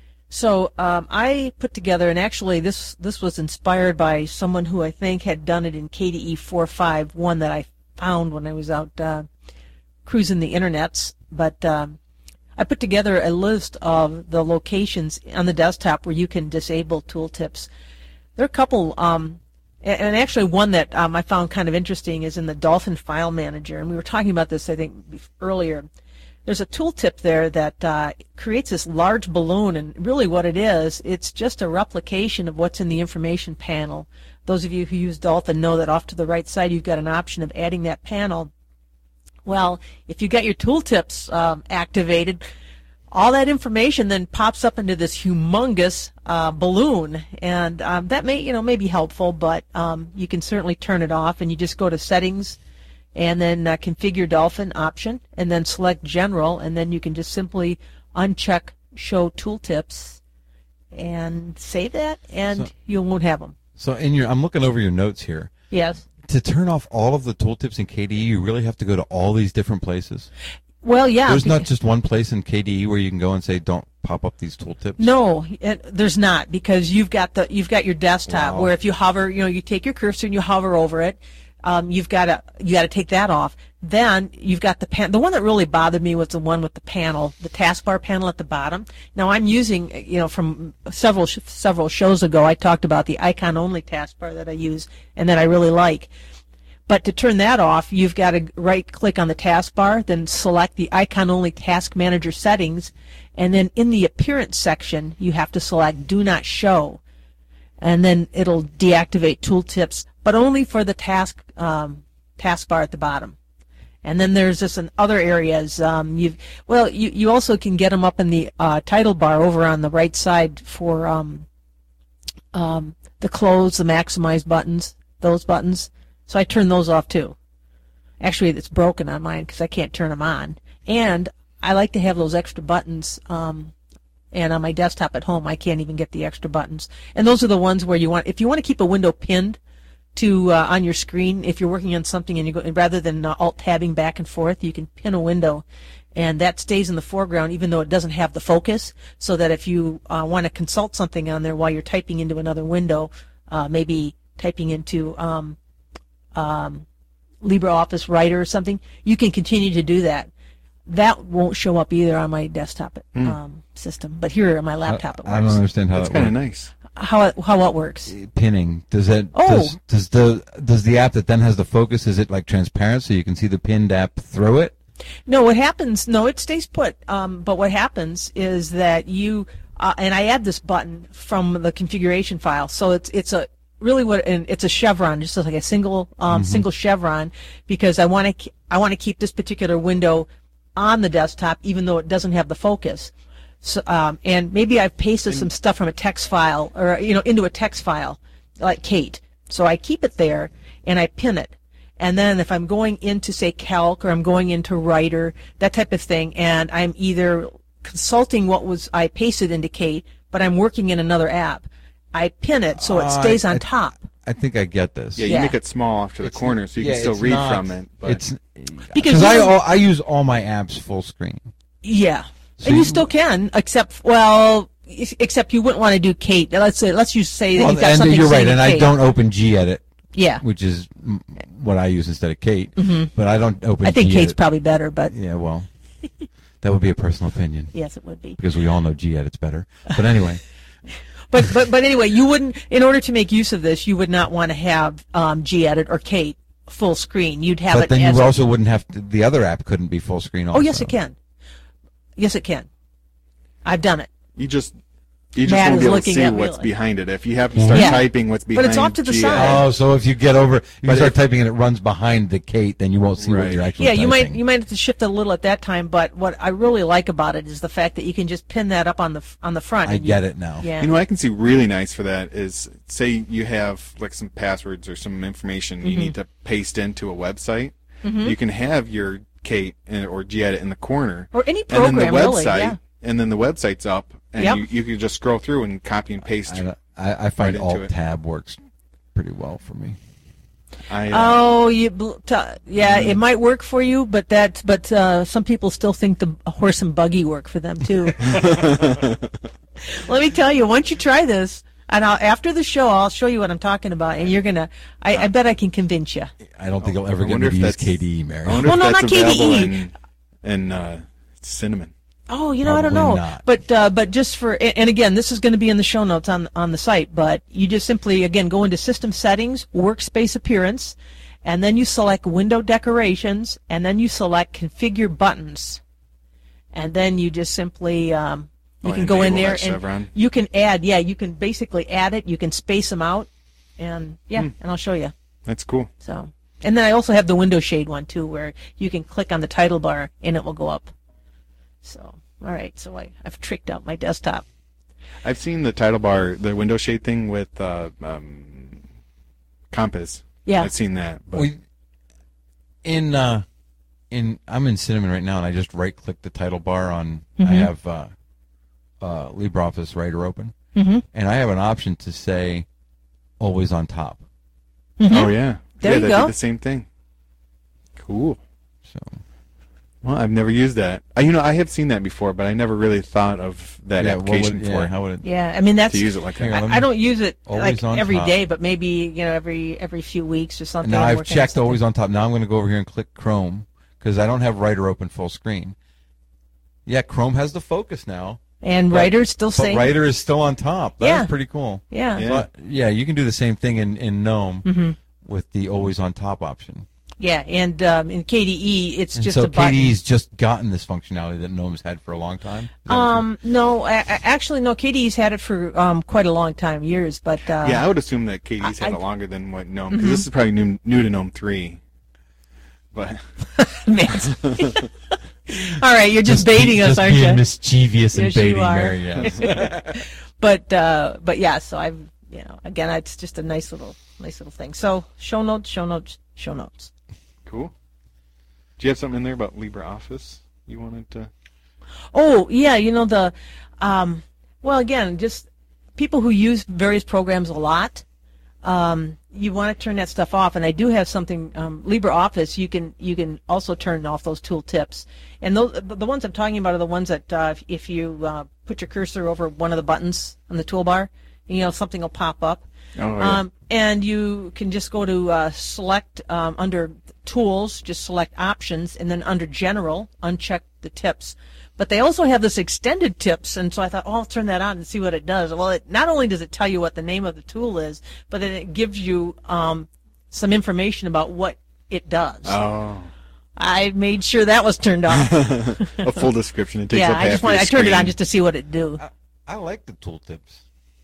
So um, I put together, and actually this this was inspired by someone who I think had done it in K D E four point five, one that I found when I was out uh, cruising the internets. But um, I put together a list of the locations on the desktop where you can disable tooltips. There are a couple, um, and and actually one that um, I found kind of interesting is in the Dolphin File Manager, and we were talking about this, I think, bef- earlier. There's a tooltip there that uh, creates this large balloon, and really what it is, it's just a replication of what's in the information panel. Those of you who use Dolphin know that off to the right side you've got an option of adding that panel. Well, if you got your tooltips um, activated, all that information then pops up into this humongous uh, balloon, and um, that may, you know, may be helpful, but um, you can certainly turn it off, and you just go to Settings, and then uh, Configure Dolphin option, and then select General, and then you can just simply uncheck Show Tooltips, and save that, and So- you won't have them. So in your, I'm looking over your notes here. Yes. To turn off all of the tooltips in K D E, you really have to go to all these different places. Well, yeah. There's not because- just one place in K D E where you can go and say, "Don't pop up these tooltips." No, it, there's not, because you've got the you've got your desktop Wow. where if you hover, you know, you take your cursor and you hover over it. Um, you've got to you got to take that off. Then you've got the pan. The one that really bothered me was the one with the panel, the taskbar panel at the bottom. Now I'm using, you know, from several sh- several shows ago, I talked about the icon only taskbar that I use and that I really like. But to turn that off, you've got to right-click on the taskbar, then select the icon-only Task Manager settings, and then in the Appearance section, you have to select Do Not Show, and then it'll deactivate tooltips, but only for the task um, taskbar at the bottom. And then there's this in other areas. Um, you've well, you you also can get them up in the uh, title bar over on the right side for um, um, the close, the maximize buttons, those buttons. So I turn those off too. Actually, it's broken on mine because I can't turn them on. And I like to have those extra buttons. Um, and on my desktop at home, I can't even get the extra buttons. And those are the ones where you want, if you want to keep a window pinned to uh, on your screen, if you're working on something and you go, rather than uh, alt tabbing back and forth, you can pin a window, and that stays in the foreground even though it doesn't have the focus. So that if you uh, want to consult something on there while you're typing into another window, uh, maybe typing into um, um, LibreOffice Writer or something, you can continue to do that. That won't show up either on my desktop Mm. um, system, but here on my laptop it I, I don't works. understand how That's that kind of works. nice. How it, how it works? Pinning, does that Oh. does, does the does the app that then has the focus, is it like transparent so you can see the pinned app through it? No, what happens? No, it stays put. Um, but what happens is that you uh, and I add this button from the configuration file, so it's it's a really what and it's a chevron, just like a single um, single chevron, because I want to I want to keep this particular window on the desktop even though it doesn't have the focus. So, um, and maybe I've pasted some stuff from a text file or you know into a text file like Kate. So I keep it there and I pin it. And then if I'm going into, say, Calc or I'm going into Writer, that type of thing, and I'm either consulting what was I pasted into Kate, but I'm working in another app, I pin it so it Uh, stays on I- top. I think I get this. Yeah, you Yeah. make it small off to the It's- corner so you yeah, can still it's read not- from it. But It's Because because I you- all, I use all my apps full screen. Yeah, So and you you- still can, except well, except you wouldn't want to do Kate. Let's say let's just say that Well, you've got and something you're right, saying and I Kate. don't open Gedit, Yeah, which is mm, what I use instead of Kate. But I don't open. I think Gedit. Kate's probably better, but Yeah, well, that would be a personal opinion yes, it would be. because we all know Gedit's better. But anyway, But but but anyway, you wouldn't. In order to make use of this, you would not want to have um, Gedit or Kate full screen. You'd have but it then as you a- also wouldn't have to, the other app couldn't be full screen. Also. Oh yes, it can. Yes, it can. I've done it. you just you just Matt won't is be able to looking see at me what's like- behind it. If you have to start Yeah. typing what's But behind it's off to the G I. side. Oh, so if you get over, if you But start if- typing and it runs behind the Kate, then you won't see what Right. you're actually Yeah, you might typing. you might have to shift it a little at that time. But what I really like about it is the fact that you can just pin that up on the f- on the front. I and you- get it now. Yeah. You know what I can see really nice for that is, say you have like some passwords or some information Mm-hmm. you need to paste into a website. You can have your Kate and- or Gedit in the corner, Or any and then the program, really, website, yeah. and then the website's up, and Yep. you, you can just scroll through and copy and paste. I, I, I find Right into Alt it. Tab works pretty well for me. I, uh, Oh, you bl- t- yeah, it might work for you, but that but uh, some people still think the horse and buggy work for them too. Let me tell you, once you try this, and I'll, after the show, I'll show you what I'm talking about, and you're gonna. I, I bet I can convince you. I don't think you'll ever I get wonder me to if use that's- K D E, Mary. I wonder Well, if no, that's not K D E. available in, in uh, Cinnamon. Oh, you know, I don't know, Probably not. but uh, but just for and and again, this is going to be in the show notes on on the site. But you just simply again go into System Settings, Workspace Appearance, and then you select Window Decorations, and then you select Configure Buttons, and then you just simply um, you Oh, can go in enable there that and chevron. you can add. Yeah, you can basically add it. You can space them out, and yeah, Hmm. and I'll show you. That's cool. So, and then I also have the window shade one too, where you can click on the title bar and it will go up. So, all right. So I, I've tricked out my desktop. I've seen the title bar, the window shade thing with uh, um, Compass. Yeah. I've seen that. But We, in uh, in I'm in Cinnamon right now, and I just right click the title bar on. Mm-hmm. I have uh, uh, LibreOffice Writer open, Mm-hmm. and I have an option to say always on top. oh yeah, There yeah, you they go. do the same thing. Cool. So Well, I've never used that. Uh, you know, I have seen that before, but I never really thought of that yeah, what application would, for yeah, it, how would it? Yeah. I mean, that's. to use it like Hang that. on, let I, I me- don't use it Always like on every top. day, but maybe you know every every few weeks or something. Now I'm I've working on checked something. always on top. Now I'm going to go over here and click Chrome because I don't have Writer open full screen. Yeah, Chrome has the focus now, And but- writer's still but saying. Writer is still on top. That's Yeah. pretty cool. Yeah. Yeah. But, yeah, you can do the same thing in, in GNOME Mm-hmm. with the always on top option. Yeah. And um, in K D E, it's And just so a button. K D E's just gotten this functionality that GNOME's had for a long time. Is that what you- Um, no, I, I- actually, no. K D E's had it for um, quite a long time, years. But uh, yeah, I would assume that K D's I- had I- it longer than what GNOME, because this is probably new, new to GNOME three. But man. All right, you're just baiting us, just aren't being you? mischievous and Yes, you baiting are. Mary. Yes. But uh, but yeah, so I've you know again, it's just a nice little nice little thing. So show notes, show notes, show notes. cool. Do you have something in there about LibreOffice you wanted to? Oh, yeah, you know, the, um, well, again, just people who use various programs a lot, um, you want to turn that stuff off. And I do have something, um, LibreOffice, you can you can also turn off those tool tips. And those, the, the ones I'm talking about are the ones that uh, if, if you uh, put your cursor over one of the buttons on the toolbar, you know, something will pop up. Oh, yeah. Um, and you can just go to uh, select um, under tools, just select options, and then under general, uncheck the tips. But they also have this extended tips, and so I thought, oh, I'll turn that on and see what it does. Well, it, not only does it tell you what the name of the tool is, but then it gives you um, some information about what it does. Oh. I made sure that was turned off. A full description. It takes yeah, up I half just your wanted, I turned it on screen. just to see what it do. I, I like the tooltips.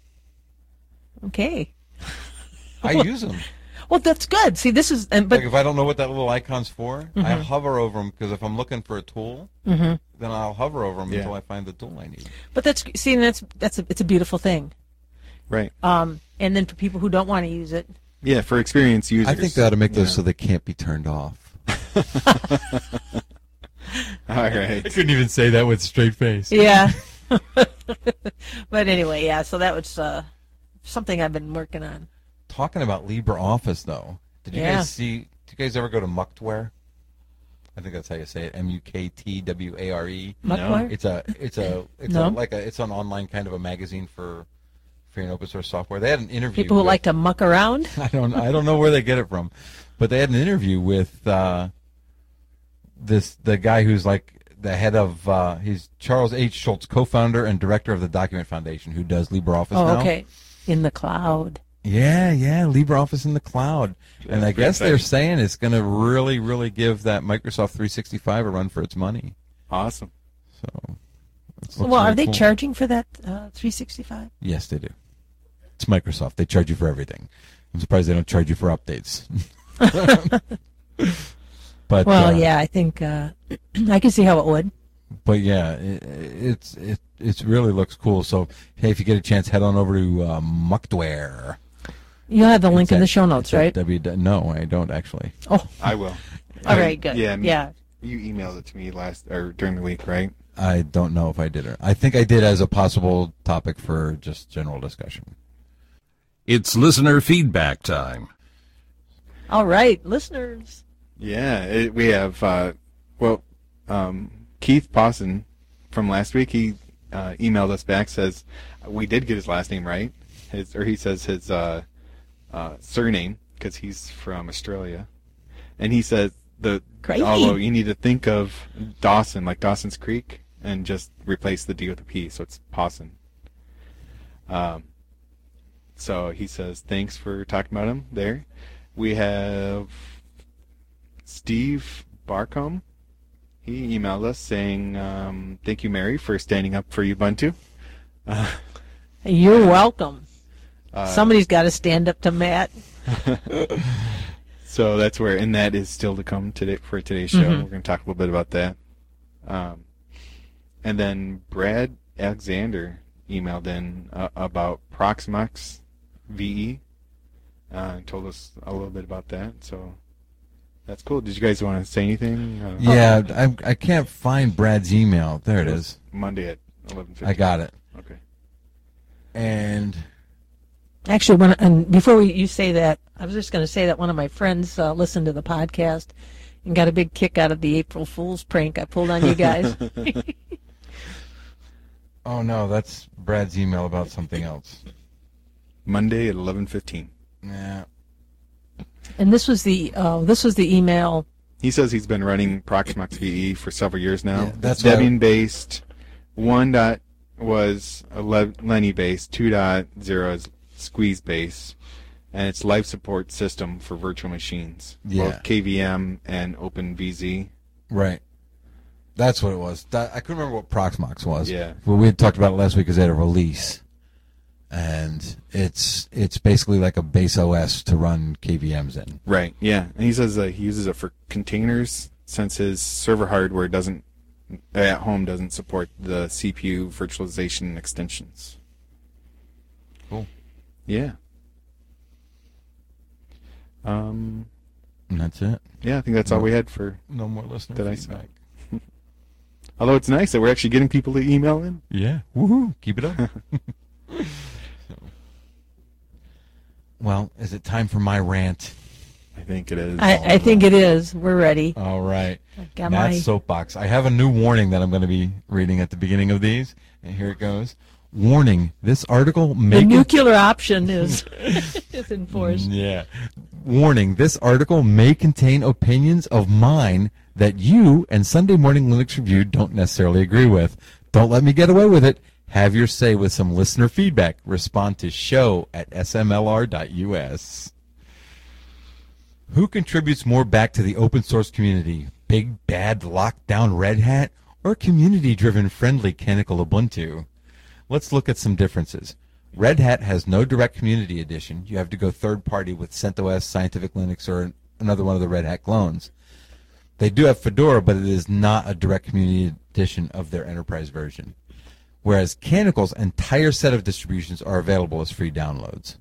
Okay. I use them. Well, that's good. See, this is, and, but Like if I don't know what that little icon's for, I hover over them because if I'm looking for a tool, mm-hmm. then I'll hover over them Yeah. until I find the tool I need. but that's see, and that's that's a, it's a beautiful thing. Right. Um, and then for people who don't want to use it, Yeah, for experienced users. I think they ought to make those Yeah. so they can't be turned off. All right. couldn't even say that with a straight face. yeah. But anyway, yeah. So that was uh, something I've been working on. Talking about LibreOffice, though, did you Yeah. guys see? Did you guys ever go to Mucktware? I think that's how you say it. M U K T W A R E. Muckwire? It's a, it's a, it's No. a, like a, it's an online kind of a magazine for free and open source software. They had an interview. People who with- like to muck around. I don't, I don't know where they get it from, but they had an interview with uh, this the guy who's like the head of. Uh, he's Charles H. Schultz, co-founder and director of the Document Foundation, who does LibreOffice Oh, now. okay. In the cloud. Yeah, yeah, LibreOffice in the cloud. and I pretty guess they're exciting. saying it's going to really, really give that Microsoft three sixty-five a run for its money. Awesome. So, it Well, looks are really they cool. charging for that uh, three sixty-five? Yes, they do. It's Microsoft. They charge you for everything. I'm surprised they don't charge you for updates. but Well, uh, yeah, I think uh, I can see how it would. But yeah, it, it's it it really looks cool. So hey, if you get a chance, head on over to uh, Mucktware. You'll have the link It's in at- the show notes, it's at right? W. No, I don't actually. Oh, I will. all I- right, good. Yeah. Yeah. You emailed it to me last or during the week, right? I don't know if I did or I think I did as a possible topic for just general discussion. It's listener feedback time. All right, listeners. Yeah, it, we have. Uh, well, um, Keith Pawson from last week. He uh, emailed us back. Says we did get his last name right. His or he says his uh, uh, surname because he's from Australia, and he says the Crazy. although you need to think of Dawson like Dawson's Creek and just replace the D with a P, so it's Pawson. Um. So he says thanks for talking about him there. We have Steve Barcombe. He emailed us saying, um, thank you, Mary, for standing up for Ubuntu. Uh, You're welcome. uh, Somebody's got to stand up to Matt. so that's where, and that is still to come today for today's show. Mhm. We're going to talk a little bit about that. Um, and then Brad Alexander emailed in uh, about Proxmox V E. Uh, and told us a little bit about that. So that's cool. Did you guys want to say anything? Uh, Yeah, I I can't find Brad's email. There it is. Monday at eleven fifty. I got it. Okay. And Actually, when and before we, you say that, I was just going to say that one of my friends uh, listened to the podcast and got a big kick out of the April Fool's prank I pulled on you guys. oh no, that's Brad's email about something else. Monday at eleven fifteen. Yeah. And this was the uh, this was the email. He says he's been running Proxmox V E for several years now. Yeah, that's it's what I- Debian based. One dot was a Le- Lenny based. Two dot zero is Squeeze based, and it's life support system for virtual machines. Yeah. Both K V M and OpenVZ. Right. That's what it was. That, I couldn't remember what Proxmox was. Yeah. Well, we had talked about it last week because they had a release, and it's it's basically like a base O S to run K V Ms in. Right. Yeah. And he says uh, he uses it for containers since his server hardware doesn't at home doesn't support the C P U virtualization extensions. Cool. Yeah. Um, And that's it. Yeah, I think that's all we had for. No more listener That I saw. feedback. Although it's nice that we're actually getting people to email in. Yeah. Woohoo. Keep it up. Well, is it time for my rant? I think it is. I, I think it is. We're ready. All right. Got Matt's my soapbox. I have a new warning that I'm going to be reading at the beginning of these, and here it goes. Warning: this article may the con- nuclear option is is enforced. Yeah. Warning: this article may contain opinions of mine that you and Sunday Morning Linux Review don't necessarily agree with. Don't let me get away with it. Have your say with some listener feedback. Respond to show at s m l r dot u s. Who contributes more back to the open source community? Big, bad, lockdown Red Hat or community-driven, friendly Canonical Ubuntu? Let's look at some differences. Red Hat has no direct community edition. You have to go third-party with CentOS, Scientific Linux, or another one of the Red Hat clones. They do have Fedora, but it is not a direct community edition of their enterprise version. Whereas Canonical's entire set of distributions are available as free downloads.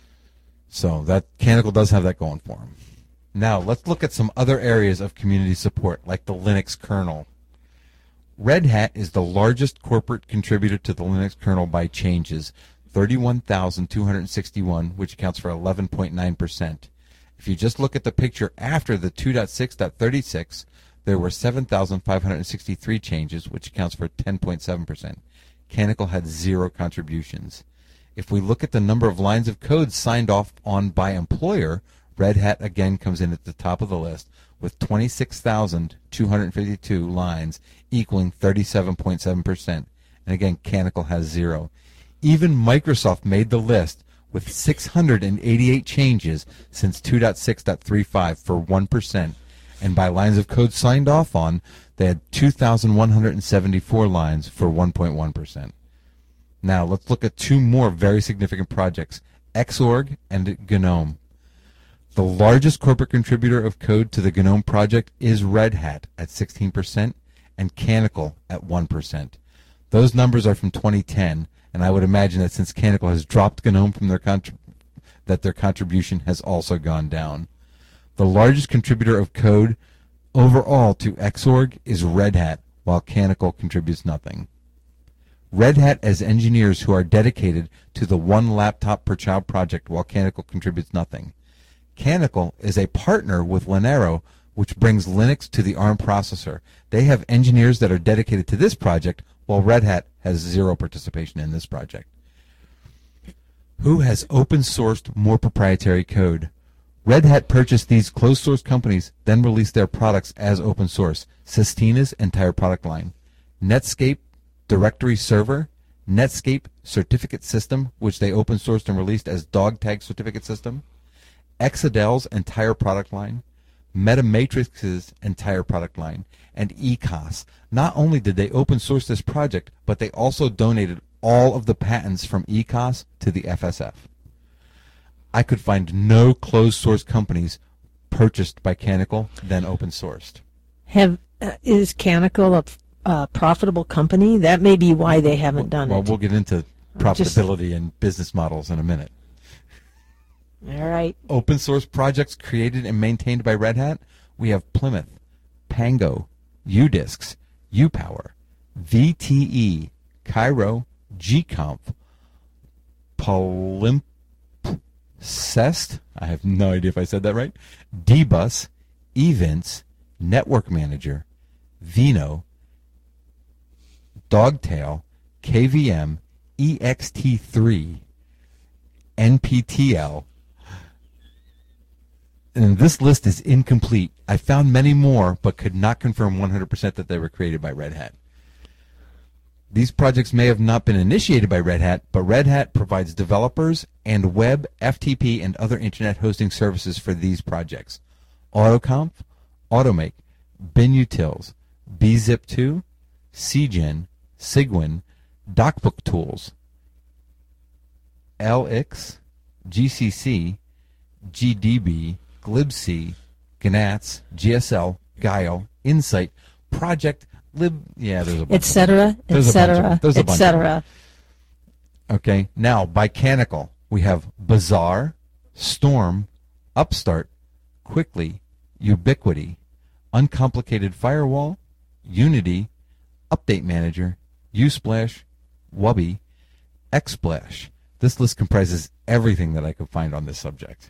So that Canonical does have that going for them. Now, let's look at some other areas of community support, like the Linux kernel. Red Hat is the largest corporate contributor to the Linux kernel by changes, thirty-one thousand two hundred sixty-one, which accounts for eleven point nine percent. If you just look at the picture after the two point six point thirty-six, there were seven thousand five hundred sixty-three changes, which accounts for ten point seven percent. Canonical had zero contributions. If we look at the number of lines of code signed off on by employer, Red Hat again comes in at the top of the list with twenty-six thousand two hundred fifty-two lines, equaling thirty-seven point seven percent. And again, Canonical has zero. Even Microsoft made the list with six hundred eighty-eight changes since two point six point thirty-five for one percent. And by lines of code signed off on, they had two thousand one hundred seventy-four lines for one point one percent. Now, let's look at two more very significant projects, Xorg and GNOME. The largest corporate contributor of code to the GNOME project is Red Hat at sixteen percent and Canonical at one percent. Those numbers are from twenty ten, and I would imagine that since Canonical has dropped GNOME from their contribution, that their contribution has also gone down. The largest contributor of code overall to Xorg is Red Hat, while Canonical contributes nothing. Red Hat has engineers who are dedicated to the one laptop per child project, while Canonical contributes nothing. Canonical is a partner with Linaro, which brings Linux to the ARM processor. They have engineers that are dedicated to this project, while Red Hat has zero participation in this project. Who has open-sourced more proprietary code? Red Hat purchased these closed-source companies, then released their products as open source. Sistina's entire product line. Netscape Directory Server, Netscape Certificate System, which they open-sourced and released as Dogtag Certificate System, Exadel's entire product line, Metamatrix's entire product line, and E C O S. Not only did they open source this project, but they also donated all of the patents from E C O S to the F S F. I could find no closed source companies purchased by Canonical then open sourced. Have uh, is Canonical a uh, profitable company? That may be why they haven't well, done well, it. Well, we'll get into profitability Just... and business models in a minute. All right. Open source projects created and maintained by Red Hat. We have Plymouth, Pango, Udisks, UPower, V T E, Cairo, gconf, Palimpsest, I have no idea if I said that right, Dbus, Events, Network Manager, Vino, Dogtail, K V M, E X T three, N P T L, and this list is incomplete. I found many more, but could not confirm one hundred percent that they were created by Red Hat. These projects may have not been initiated by Red Hat, but Red Hat provides developers and web, F T P, and other internet hosting services for these projects. AutoConf, Automake, BinUtils, B zip two, Cgen, Cygwin, DocBook Tools, L X, G C C, G D B, glibc, Gnats, G S L, Guile, Insight, Project, Lib, yeah, there's a bunch, et cetera, et cetera, et cetera. Okay, now by Canonical, we have Bazaar, Storm, Upstart, Quickly, Ubiquity, Uncomplicated Firewall, Unity, Update Manager, Usplash, Wubby, Xsplash. This list comprises everything that I could find on this subject.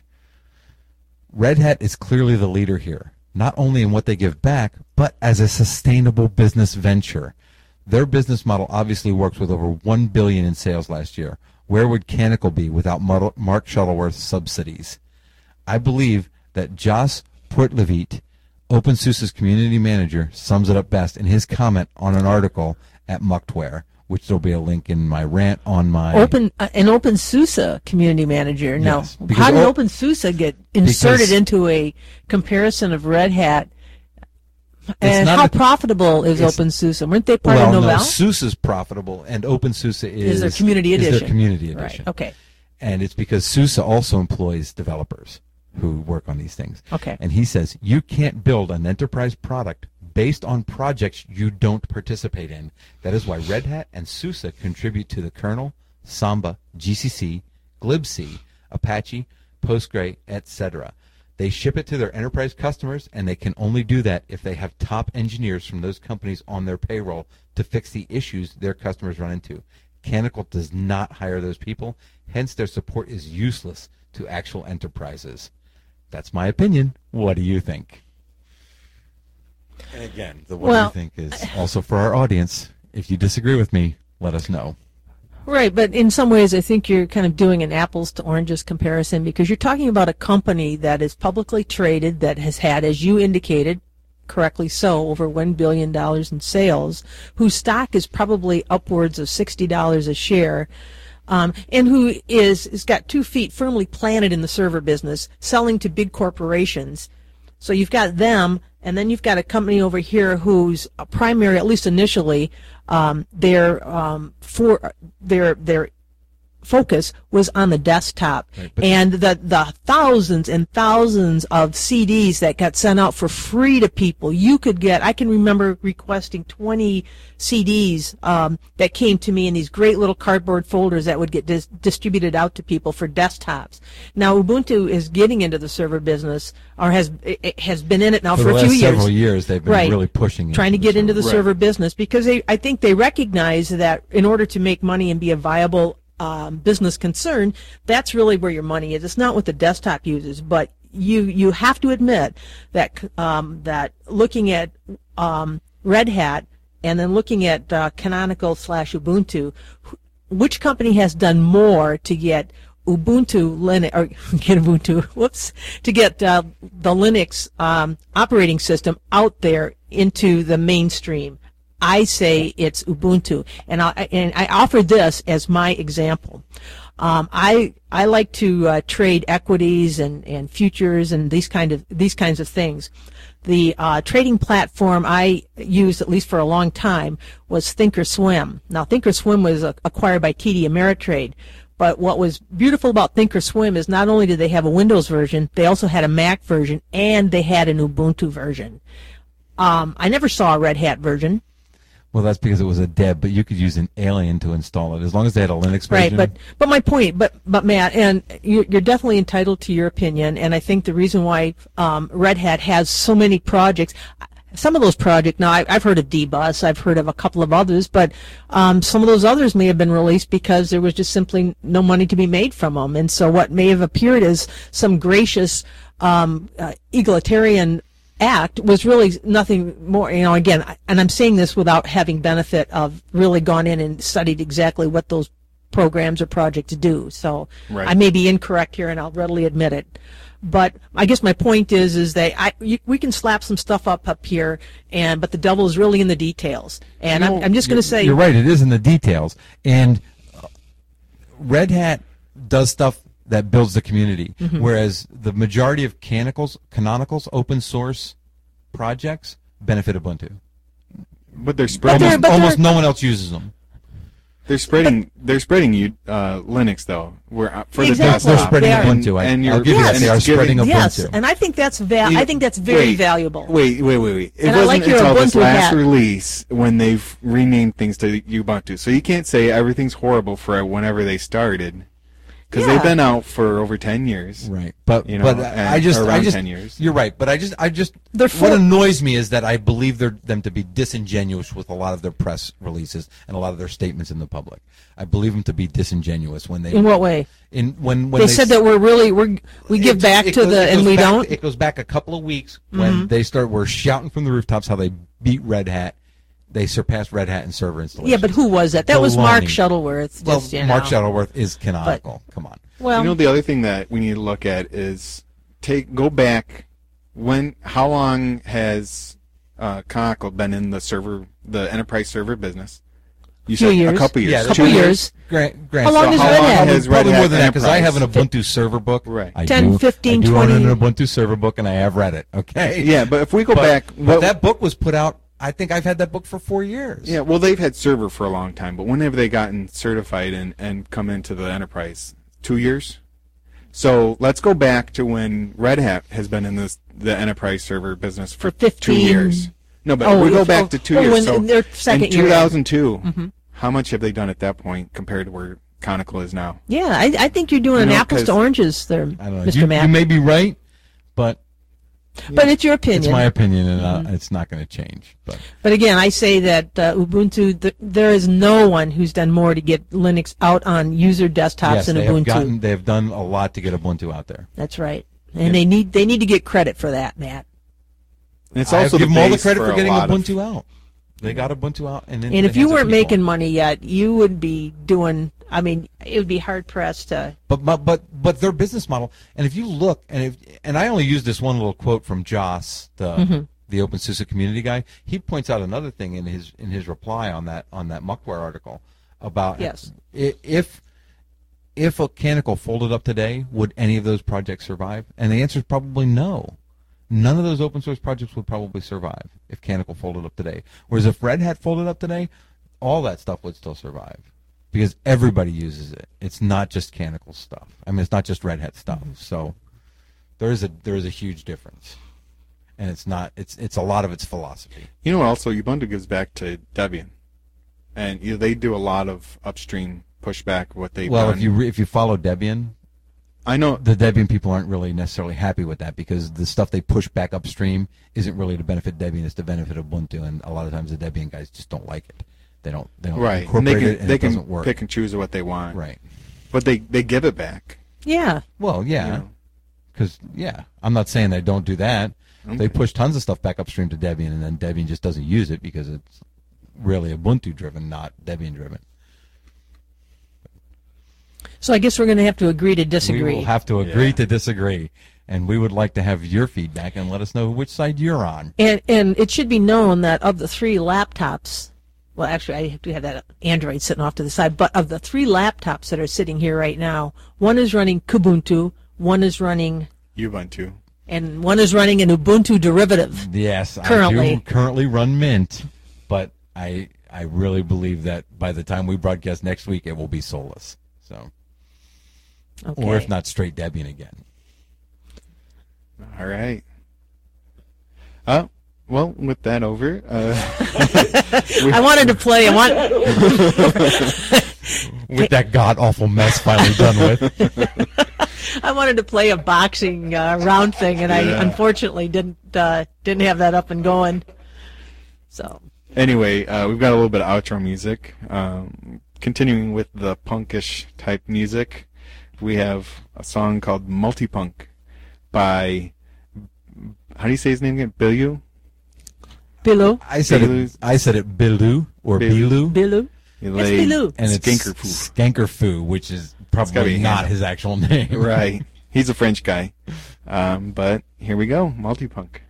Red Hat is clearly the leader here, not only in what they give back, but as a sustainable business venture. Their business model obviously works with over one billion dollars in sales last year. Where would Canonical be without Mark Shuttleworth's subsidies? I believe that Jos Portlevit, OpenSUSE's community manager, sums it up best in his comment on an article at Mucktware, which there'll be a link in my rant on my... Open uh, an OpenSUSE community manager. Now, Yes, how did o- OpenSUSE get inserted because- into a comparison of Red Hat? It's And not how a- profitable is it's- OpenSUSE? Weren't they part well, of no, Novell? SUSE is profitable, and OpenSUSE is... Is their community is edition? their community edition. Right. Okay. And it's because SUSE also employs developers who work on these things. Okay. And he says, you can't build an enterprise product based on projects you don't participate in. That is why Red Hat and SUSE contribute to the kernel, Samba, G C C, glibc, Apache, Postgre, et cetera. They ship it to their enterprise customers, and they can only do that if they have top engineers from those companies on their payroll to fix the issues their customers run into. Canonical does not hire those people, hence their support is useless to actual enterprises. That's my opinion. What do you think? And again, the what Well, do you think is also for our audience. If you disagree with me, let us know. Right, but in some ways I think you're kind of doing an apples to oranges comparison because you're talking about a company that is publicly traded, that has had, as you indicated, correctly so, over one billion dollars in sales, whose stock is probably upwards of sixty dollars a share, um, and who is has got two feet firmly planted in the server business, selling to big corporations. So you've got them, and then you've got a company over here whose primary, at least initially, um, their um, for their their focus was on the desktop, Right, but- and the the thousands and thousands of C Ds that got sent out for free to people. You could get. I can remember requesting twenty C Ds um, that came to me in these great little cardboard folders that would get dis- distributed out to people for desktops. Now Ubuntu is getting into the server business, or has it, it has been in it now For for, the a last few years. several years, they've been Right. really pushing trying to into get the into the Right. server business because they, I think they recognize that in order to make money and be a viable um, business concern, that's really where your money is. It's not what the desktop uses, but you you have to admit that um, that looking at um, Red Hat and then looking at uh, Canonical slash Ubuntu, which company has done more to get Ubuntu Linux, or get Ubuntu, whoops, to get uh, the Linux um, operating system out there into the mainstream? I say it's Ubuntu, and I and I offer this as my example. Um, I I like to uh, trade equities and, and futures and these kind of these kinds of things. The uh, trading platform I used, at least for a long time, was Thinkorswim. Now, Thinkorswim was uh, acquired by T D Ameritrade. But what was beautiful about Thinkorswim is not only did they have a Windows version, they also had a Mac version, and they had an Ubuntu version. Um, I never saw a Red Hat version. Well, that's because it was a deb, but you could use an alien to install it as long as they had a Linux Right, version. but but my point, but but Matt, and you're, you're definitely entitled to your opinion, and I think the reason why um, Red Hat has so many projects, some of those projects, now I, I've heard of D-Bus, I've heard of a couple of others, but um, some of those others may have been released because there was just simply no money to be made from them, and so what may have appeared as some gracious um, uh, egalitarian act was really nothing more, you know, again, and I'm saying this without having benefit of really gone in and studied exactly what those programs or projects do. So Right. I may be incorrect here, and I'll readily admit it. But I guess my point is, is that I, you, we can slap some stuff up up here, and but the devil is really in the details. And You know, I'm, I'm just going to say, you're right. It is in the details, and uh, Red Hat does stuff that builds the community, Mm-hmm. whereas the majority of Canonical's, Canonical's open source projects benefit Ubuntu. But they're spreading. they're- Almost, but almost they're- no one else uses them. They're spreading. They're spreading you uh, Linux though. Where uh, for Exactly. the desktop. They're spreading They are. Ubuntu. I, And I'll you're- give you that. Yes. They are and it's giving- spreading Ubuntu. yes, and I think that's val- I think that's very Wait, valuable. Wait, wait, wait, wait. It And I wasn't like your until this Ubuntu last hat. release when they've renamed things to Ubuntu. So you can't say everything's horrible for whenever they started. because Yeah. they've been out for over ten years. Right, but You know, but and I just I around just ten years. You're right, but I just I just They're what for- annoys me is that I believe they're, them to be disingenuous with a lot of their press releases and a lot of their statements in the public. I believe them to be disingenuous when they In what way? in when when They they said that we're really we're we give It- back it to goes- the it and goes we back- don't. It goes back a couple of weeks when they start were shouting from the rooftops how they beat Red Hat. They surpassed Red Hat in server installations. Yeah, but who was that? That was Mark Baloney. Shuttleworth. Well, Just, you Mark know. Shuttleworth is canonical. Come on. Well, You know, the other thing that we need to look at is take go back when how long has uh, Canonical been in the server the enterprise server business? You Few said years. a couple years. Yeah, Two couple years. Grant, Grant, How long so has how Red long Hat? has Red Probably Hat more than that because I have an Enterprise? Ubuntu server book. Right. I ten, do, fifteen, I do own twenty. an Ubuntu server book, and I have read it. Okay. Yeah, but if we go But, back, but what, that book was put out. I think I've had that book for four years. yeah, well, they've had server for a long time, but when have they gotten certified and, and come into the enterprise? Two years. So let's go back to when Red Hat has been in this the enterprise server business for, For fifteen two years. No, but Oh, we go if- back oh, to two oh, years. when- so in their second in year. two thousand two, Mm-hmm. how much have they done at that point compared to where Conical is now? Yeah, I, I think you're doing You an know, apples to 'cause- oranges there, I don't know. Mister You, Matt. you may be right, but but it's your opinion. it's my opinion, and Mm-hmm. uh, it's not going to change. But But again, I say that uh, Ubuntu, th- there is no one who's done more to get Linux out on user desktops yes, than they Ubuntu. have gotten. They have done a lot to get Ubuntu out there. That's right, and they need they need to get credit for that, Matt. And it's I also give the them all the base credit for a getting lot of- Ubuntu out. They got Ubuntu out, and then And they if you had the weren't people. making money yet, you would be doing. I mean, it would be hard pressed to. But, but but but their business model, and if you look, and if and I only use this one little quote from Joss, the Mm-hmm. the OpenSUSE community guy. He points out another thing in his in his reply on that on that Muckware article about Yes. i- if if a Canonical folded up today, would any of those projects survive? And the answer is probably no. None of those open source projects would probably survive if Canonical folded up today. Whereas if Red Hat folded up today, all that stuff would still survive because everybody uses it. It's not just Canonical stuff. I mean, it's not just Red Hat stuff. So there is a there is a huge difference, and it's not it's it's a lot of its philosophy. You know what? Also, Ubuntu gives back to Debian, and you know, they do a lot of upstream pushback. What they've Well, done. if you re, if you follow Debian, I know the Debian people aren't really necessarily happy with that because the stuff they push back upstream isn't really to benefit Debian; it's to benefit Ubuntu, and a lot of times the Debian guys just don't like it. They don't they don't right, and incorporate they can it, and they it can doesn't work. pick and choose what they want. Right. But they they give it back. Yeah. Well, You yeah, know? because yeah, I'm not saying they don't do that. They Okay. push tons of stuff back upstream to Debian, and then Debian just doesn't use it because it's really Ubuntu driven, not Debian driven. So I guess we're going to have to agree to disagree. We will have to agree Yeah. to disagree, and we would like to have your feedback and let us know which side you're on. And and it should be known that of the three laptops, well, actually, I do have that Android sitting off to the side, but of the three laptops that are sitting here right now, one is running Kubuntu, one is running, Ubuntu. and one is running an Ubuntu derivative. Yes, I Currently. do currently run Mint, but I I really believe that by the time we broadcast next week, it will be Solus. So, Okay. or if not, straight Debian again. All right. Oh, well, with that over, uh, I wanted to play. I want. With that god awful mess finally done with. I wanted to play a boxing uh, round thing, and I Yeah. unfortunately didn't uh, didn't have that up and going. So anyway, uh, we've got a little bit of outro music. Um, continuing with the punkish type music, we have a song called Multipunk by, how do you say his name again? Bilu? Bilu, I said it. Bilu's- I said it. Bilu or Bilu. Bilu, Bilu, Yes, Bilu. and it's Skankerfoo. Skankerfoo, which is gotta probably be not Hannah. his actual name. Right. He's a French guy. Um, but here we go, Multipunk.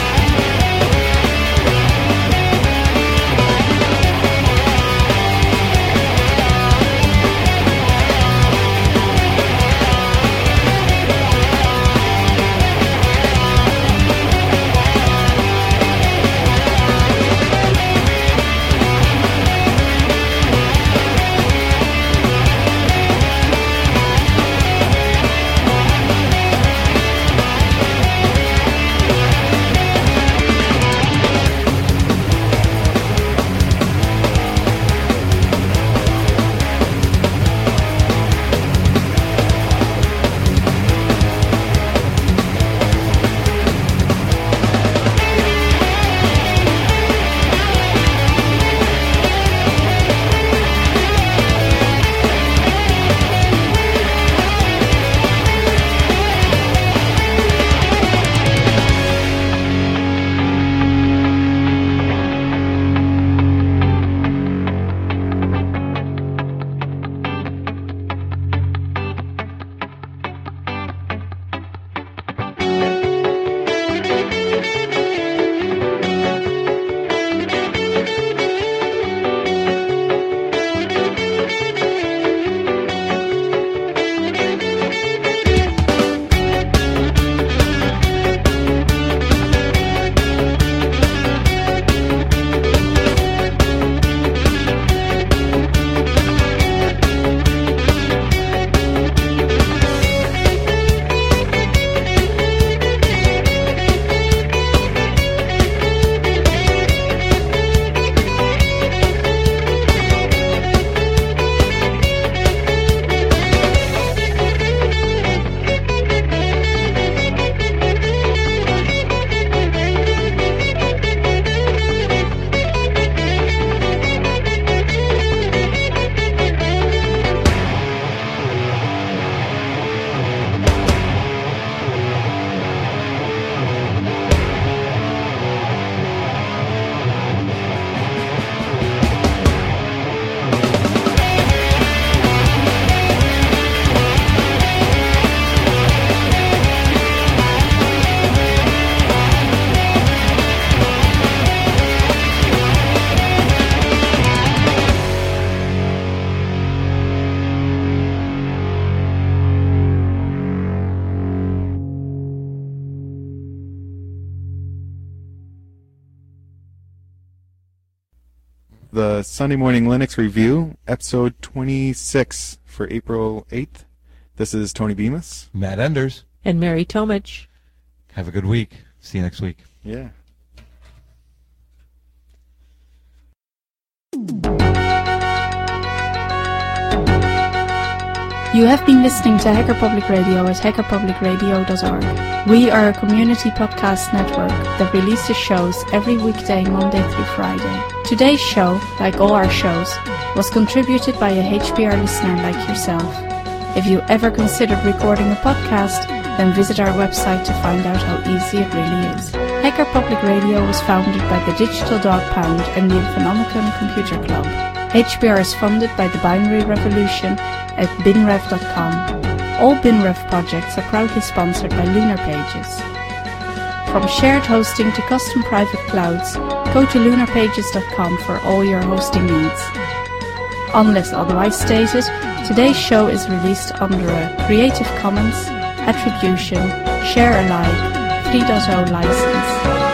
Multipunk. the Sunday Morning Linux Review, episode twenty-six for April eighth. This is Tony Bemis. Matt Enders. And Mary Tomich. Have a good week. See you next week. Yeah. You have been listening to Hacker Public Radio at hacker public radio dot org. We are a community podcast network that releases shows every weekday, Monday through Friday. Today's show, like all our shows, was contributed by a H P R listener like yourself. If you ever considered recording a podcast, then visit our website to find out how easy it really is. Hacker Public Radio was founded by the Digital Dog Pound and the Infonomicon Computer Club. H P R is funded by the Binary Revolution at binrev dot com. All BinRev projects are proudly sponsored by Lunar Pages. From shared hosting to custom private clouds, go to lunar pages dot com for all your hosting needs. Unless otherwise stated, today's show is released under a Creative Commons Attribution Share Alike three point oh license.